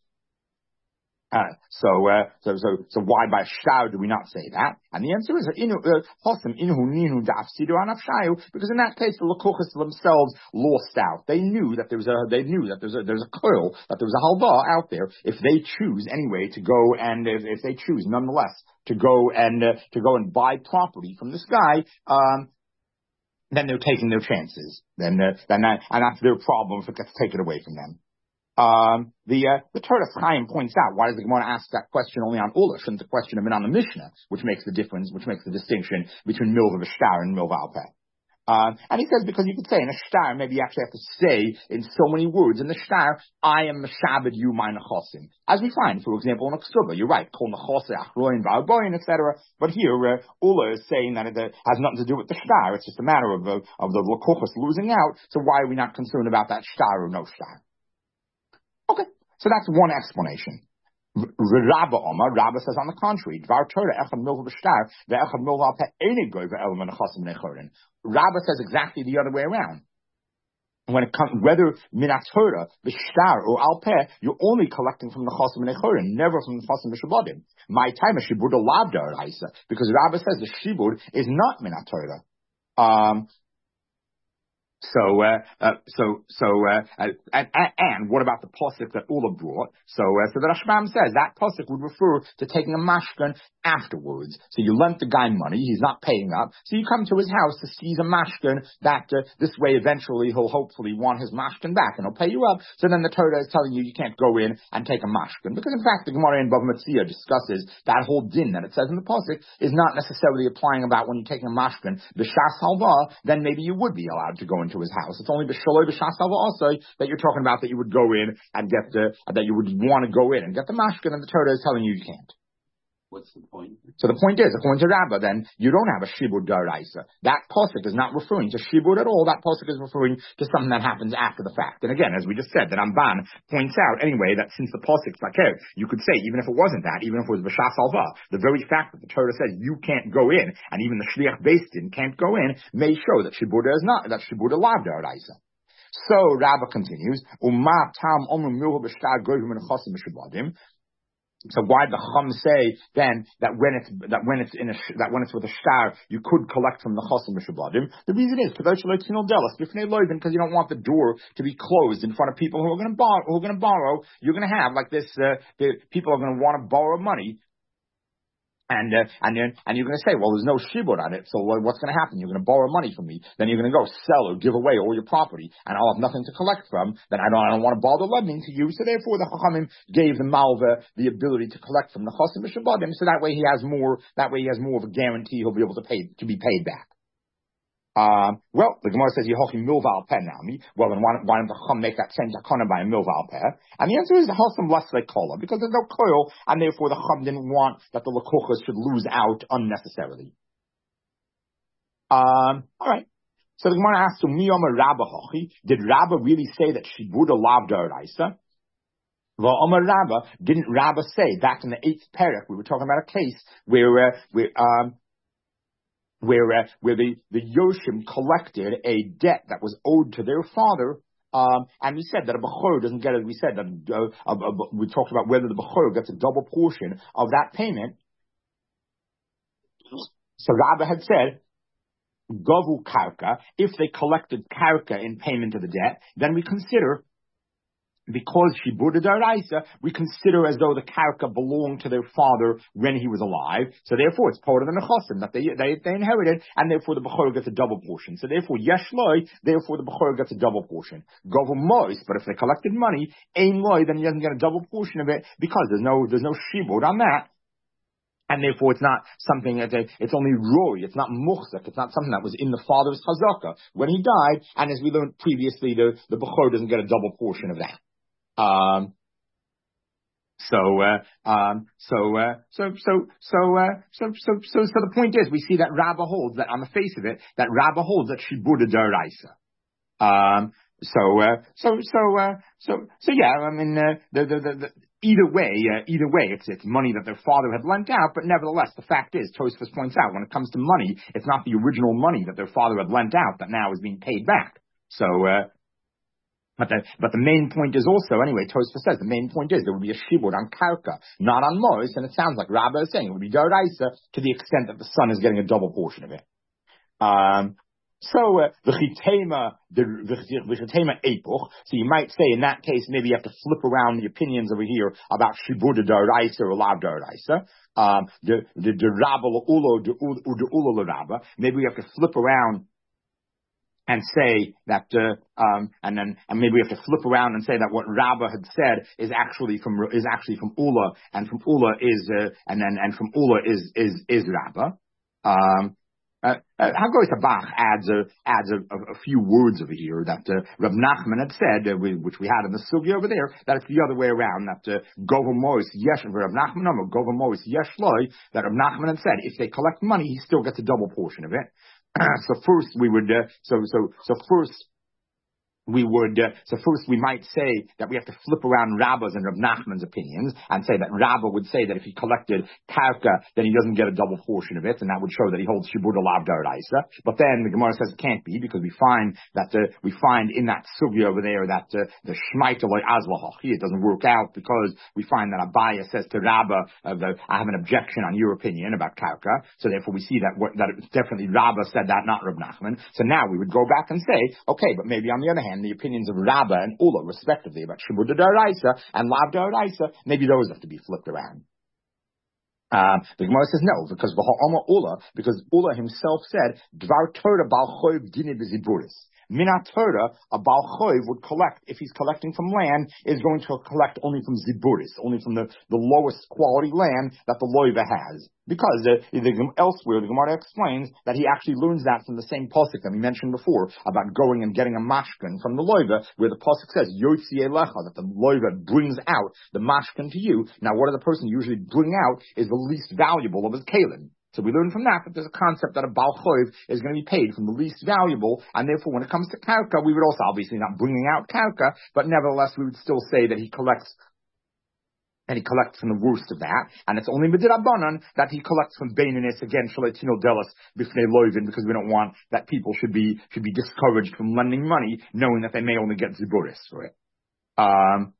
uh, so, uh, so, so, so why by shtar do we not say that? And the answer is, Hosim inhu ninu dafsidu anafshayu, because in that case the lakuchas themselves lost out. They knew that there was a, they knew that there's a, there's a koil, that there was a halva out there. If they choose anyway to go and if, if they choose nonetheless to go and uh, to go and buy property from this guy, um. then they're taking their chances. Then, uh, then that, and that's their problem if it gets taken away from them. Um, the uh, the Torah Chaim points out, why does the Gemara ask that question only on Ula? Shouldn't the question have been on the Mishnah, which makes the difference, which makes the distinction between milva v'shtar and milva al peh? Uh, and he says because you could say in a shtar, maybe you actually have to say in so many words in the shtar, I am meshabed you my nechasim. As we find, for example, in a ksuba, you're right, kol nechase achroin v'alboin, et cetera. But here, uh, Ula is saying that it uh, has nothing to do with the shtar. It's just a matter of uh, of the lakuchas losing out. So why are we not concerned about that shtar or no shtar? Okay, so that's one explanation. Rabba Omar, Rabba says on the contrary, Dvar Torah echad milva b'shtar ve'echad milva al peh eini goy ve'elam nechasim nechorin. Rabba says exactly the other way around. When it comes, whether minat Torah, b'shtar or al peh, you're only collecting from the nechasim nechorin, never from the nechasim b'shabadim. My time is shibud alav daraisa, because Rabba says the shibud is not minat Torah. Um, So, uh, uh, so, so, uh, uh, and, and what about the pasuk that Ula brought? So, uh, so the Rashbam says that pasuk would refer to taking a mashkan afterwards. So you lent the guy money, he's not paying up, so you come to his house to seize a mashkan that, uh, this way eventually he'll hopefully want his mashkan back and he'll pay you up. So then the Torah is telling you you can't go in and take a mashkan. Because in fact the Gemara in Bava Metzia discusses that whole din that it says in the pasuk is not necessarily applying about when you're taking a mashkan. B'shas halva, then maybe you would be allowed to go into his house. It's only b'shaloi b'shas halva also that you're talking about that you would go in and get the, that you would want to go in and get the mashkan, and the Torah is telling you you can't. What's the point? So the point is, according to Rabbah, then, you don't have a shibud daraisa. That pasuk is not referring to shibud at all. That pasuk is referring to something that happens after the fact. And again, as we just said, that Ramban points out anyway that since the pasuk's laker, you could say, even if it wasn't that, even if it was b'shas halva, the very fact that the Torah says you can't go in, and even the shliach beis din can't go in, may show that shibud is not, that shibud lav daraisa. So Rabbah continues, Uma tam omu milhu b'shtar goyim nechasim b'shabadim. So why the Chum say then that when it's that when it's in a that when it's with a shtar you could collect from the chosim b'shabladim? The reason is because you don't want the door to be closed in front of people who are going to borrow. Who are going to borrow? You're going to have like this. Uh, the people are going to want to borrow money. And, uh, and, then, and you're going to say, well, there's no shibud on it, so what's going to happen? You're going to borrow money from me, then you're going to go sell or give away all your property, and I'll have nothing to collect from, then I don't, I don't want to bother lending to you, so therefore the Chachamim gave the Malva the ability to collect from the Chosim B'Shabadim, so that way he has more, that way he has more of a guarantee he'll be able to pay, to be paid back. Um, well, the Gemara says, Yehochi milva al peh nami. Well, then why, why don't the Chum make that same takana by a milva al peh? And the answer is, Hosam less like kola, because there's no koil, and therefore the Chum didn't want that the lakuchas should lose out unnecessarily. Um, alright. So the Gemara asks, Miyoma Rabba hochi, did Rabba really say that shibuda lav daraisa? Well, Omar Rabba, didn't Rabba say, back in the eighth parak, we were talking about a case where, uh, where, um, where uh, where the, the Yoshim collected a debt that was owed to their father, um, and we said that a Bechor doesn't get it. We said that uh, uh, uh, we talked about whether the Bechor gets a double portion of that payment. So Rabbi had said, Govu Karka, if they collected Karka in payment of the debt, then we consider because Shibud Daraisa, we consider as though the karka belonged to their father when he was alive. So therefore, it's part of the nechasim that they, they they inherited, and therefore the bechor gets a double portion. So therefore, yesh loy, therefore the bechor gets a double portion. Govel mois, but if they collected money, ein loy, then he doesn't get a double portion of it because there's no there's no shibud on that. And therefore, it's not something that they, it's only roy. It's not muchzak. It's not something that was in the father's chazaka when he died. And as we learned previously, the the bechor doesn't get a double portion of that. Um, so, uh, um, so, uh, so, so, so, uh, so, so, so, so the point is, we see that Rabbah holds that on the face of it, that Rabbah holds that Shibud Daraisa. Um, so, uh, so, so, uh, so, so, yeah, I mean, uh, the, the, the, the either way, uh, either way, it's, it's money that their father had lent out, but nevertheless, the fact is, Tosfos points out, when it comes to money, it's not the original money that their father had lent out that now is being paid back. So, uh, But the, but the main point is also, anyway, Tosfos says, the main point is there would be a shibud on karka, not on mois, and it sounds like Rabbah is saying it would be doraisa to the extent that the son is getting a double portion of it. Um, so, the chitema, the chitema epoch, so you might say in that case, maybe you have to flip around the opinions over here about shibud doraisa or lav doraisa. Um, the, the, the Rabbah ulo, the ulo Rabbah, maybe we have to flip around and say that, uh, um, and then, and maybe we have to flip around and say that what Rabbah had said is actually from, is actually from Ula, and from Ula is, uh, and then, and from Ula is, is, is Rabbah. Um, uh, uh, Hagoyta Bach adds a, adds a, a, a few words over here that, uh, Rav Nachman had said, uh, we, which we had in the sugya over there, that it's the other way around, that, uh, Gova Mois Yesh, Rav Nachman, no, Gova Mois Yesh Loy, that Rav Nachman had said, if they collect money, he still gets a double portion of it. So first we would, uh, so, so, so first we would, uh, so first we might say that we have to flip around Rabbah's and Rav Nachman's opinions and say that Rabbah would say that if he collected karka, then he doesn't get a double portion of it, and that would show that he holds shibud alav daraisa. But then the Gemara says it can't be because we find that the, we find in that sugya over there that uh, the shmaita loy azlahachi, it doesn't work out because we find that Abaya says to Rabbah, uh, the, I have an objection on your opinion about karka, so therefore we see that what, that it's definitely Rabbah said that, not Rav Nachman. So now we would go back and say, okay, but maybe on the other hand, the opinions of Rabbah and Ula, respectively, about Shibud Daraisa and Lav Daraisa, maybe those have to be flipped around. Um, the Gemara says no, because V'ha'ama Ula, because Ula himself said, Dvar Torah Bal Choyv Dine B'Ziburis. Minat Torah, a Bal Choyv would collect, if he's collecting from land, is going to collect only from Ziburis, only from the, the lowest quality land that the Loiva has. Because uh, the, elsewhere, the Gemara explains that he actually learns that from the same pasuk that we mentioned before about going and getting a mashkin from the loiva, where the pasuk says Yotzi Elecha, that the loiva brings out the mashkin to you. Now, what does the person usually bring out is the least valuable of his kalim. So we learn from that that there's a concept that a Baal Choiv is going to be paid from the least valuable, and therefore when it comes to karka, we would also obviously not bringing out karka, but nevertheless we would still say that he collects. And he collects from the worst of that, and it's only B'dirabanan that he collects from Beinanis, again, Shalatino Delis, Bifnei Loivin, because we don't want that people should be, should be discouraged from lending money, knowing that they may only get Ziburis for it. Um,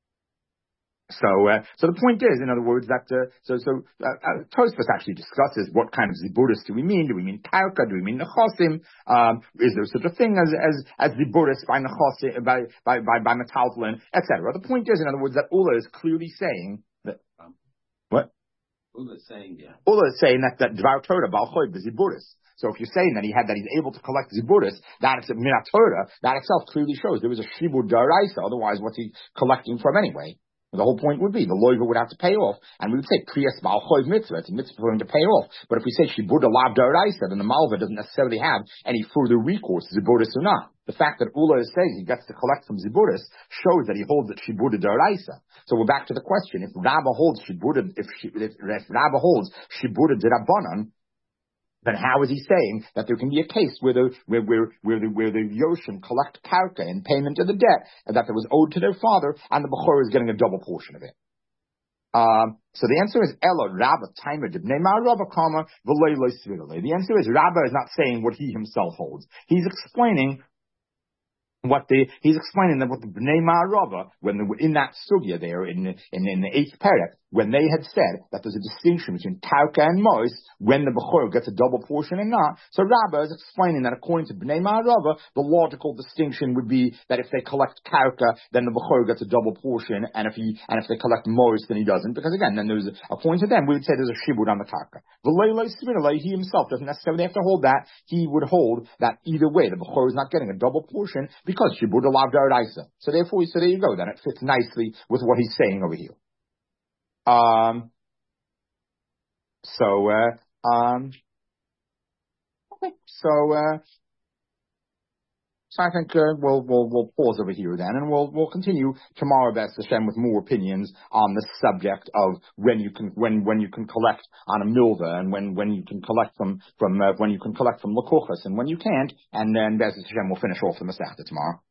so, uh, so the point is, in other words, that, uh, so, so, uh, uh, Tosfos actually discusses what kind of Ziburis do we mean? Do we mean Karka? Do we mean Nechosim? Um, is there such a thing as, as, as Ziburis by Nechosim, by, by, by, by Metaltlin, et cetera? The point is, in other words, that Ula is clearly saying that, um, what? Ula is saying, yeah. Ula is saying that, that Dvar Torah Bal Choy Ziburis. So if you're saying that he had, that he's able to collect Ziburis, that is Minat Torah, that itself clearly shows there was a Shibud Daraisa, otherwise what's he collecting from anyway? The whole point would be the loiva would have to pay off, and we would say priyas bal choiv mitzvah. It's a mitzvah for him to pay off. But if we say shibud alav daraisa, then the malva doesn't necessarily have any further recourse, ziburis or not. The fact that Ula is saying he gets to collect from ziburis shows that he holds it shibud daraisa. So we're back to the question: if Rabbah holds shibud, if, if, if Rabbah holds shibud derabanan, then how is he saying that there can be a case where the where where where the where the Yoshim collect karka in payment of the debt that there was owed to their father, and the Bechor is getting a double portion of it? Um, so the answer is Ella Rabbah Timer Dibnei Rabbah Kama V'Lei Svirale. The answer is Rabbah is not saying what he himself holds. He's explaining what they, he's explaining that what the Bnei Ma'arava, when they were in that sugya there in, in, in the eighth parak, when they had said that there's a distinction between Tarka and Mois, when the Bechor gets a double portion and not, so Rabbah is explaining that according to Bnei Ma'arava, the logical distinction would be that if they collect Tarka, then the Bechor gets a double portion, and if he, and if they collect Mois, then he doesn't, because again, then there's, a, according to them, we would say there's a shibud on the Tarka. He himself doesn't necessarily have to hold that, he would hold that either way, the Bechor is not getting a double portion, because shibud alav d'oraisa. So therefore, so there you go, then it fits nicely with what he's saying over here. Um, so, uh, um, okay, so, uh, so I think, uh, we'll, we'll, we'll pause over here then, and we'll, we'll continue tomorrow, B'ez Hashem, with more opinions on the subject of when you can, when, when you can collect on a milva, and when, when you can collect from, from, uh, when you can collect from lakuchas, and when you can't, and then B'ez Hashem will finish off the Masechta tomorrow.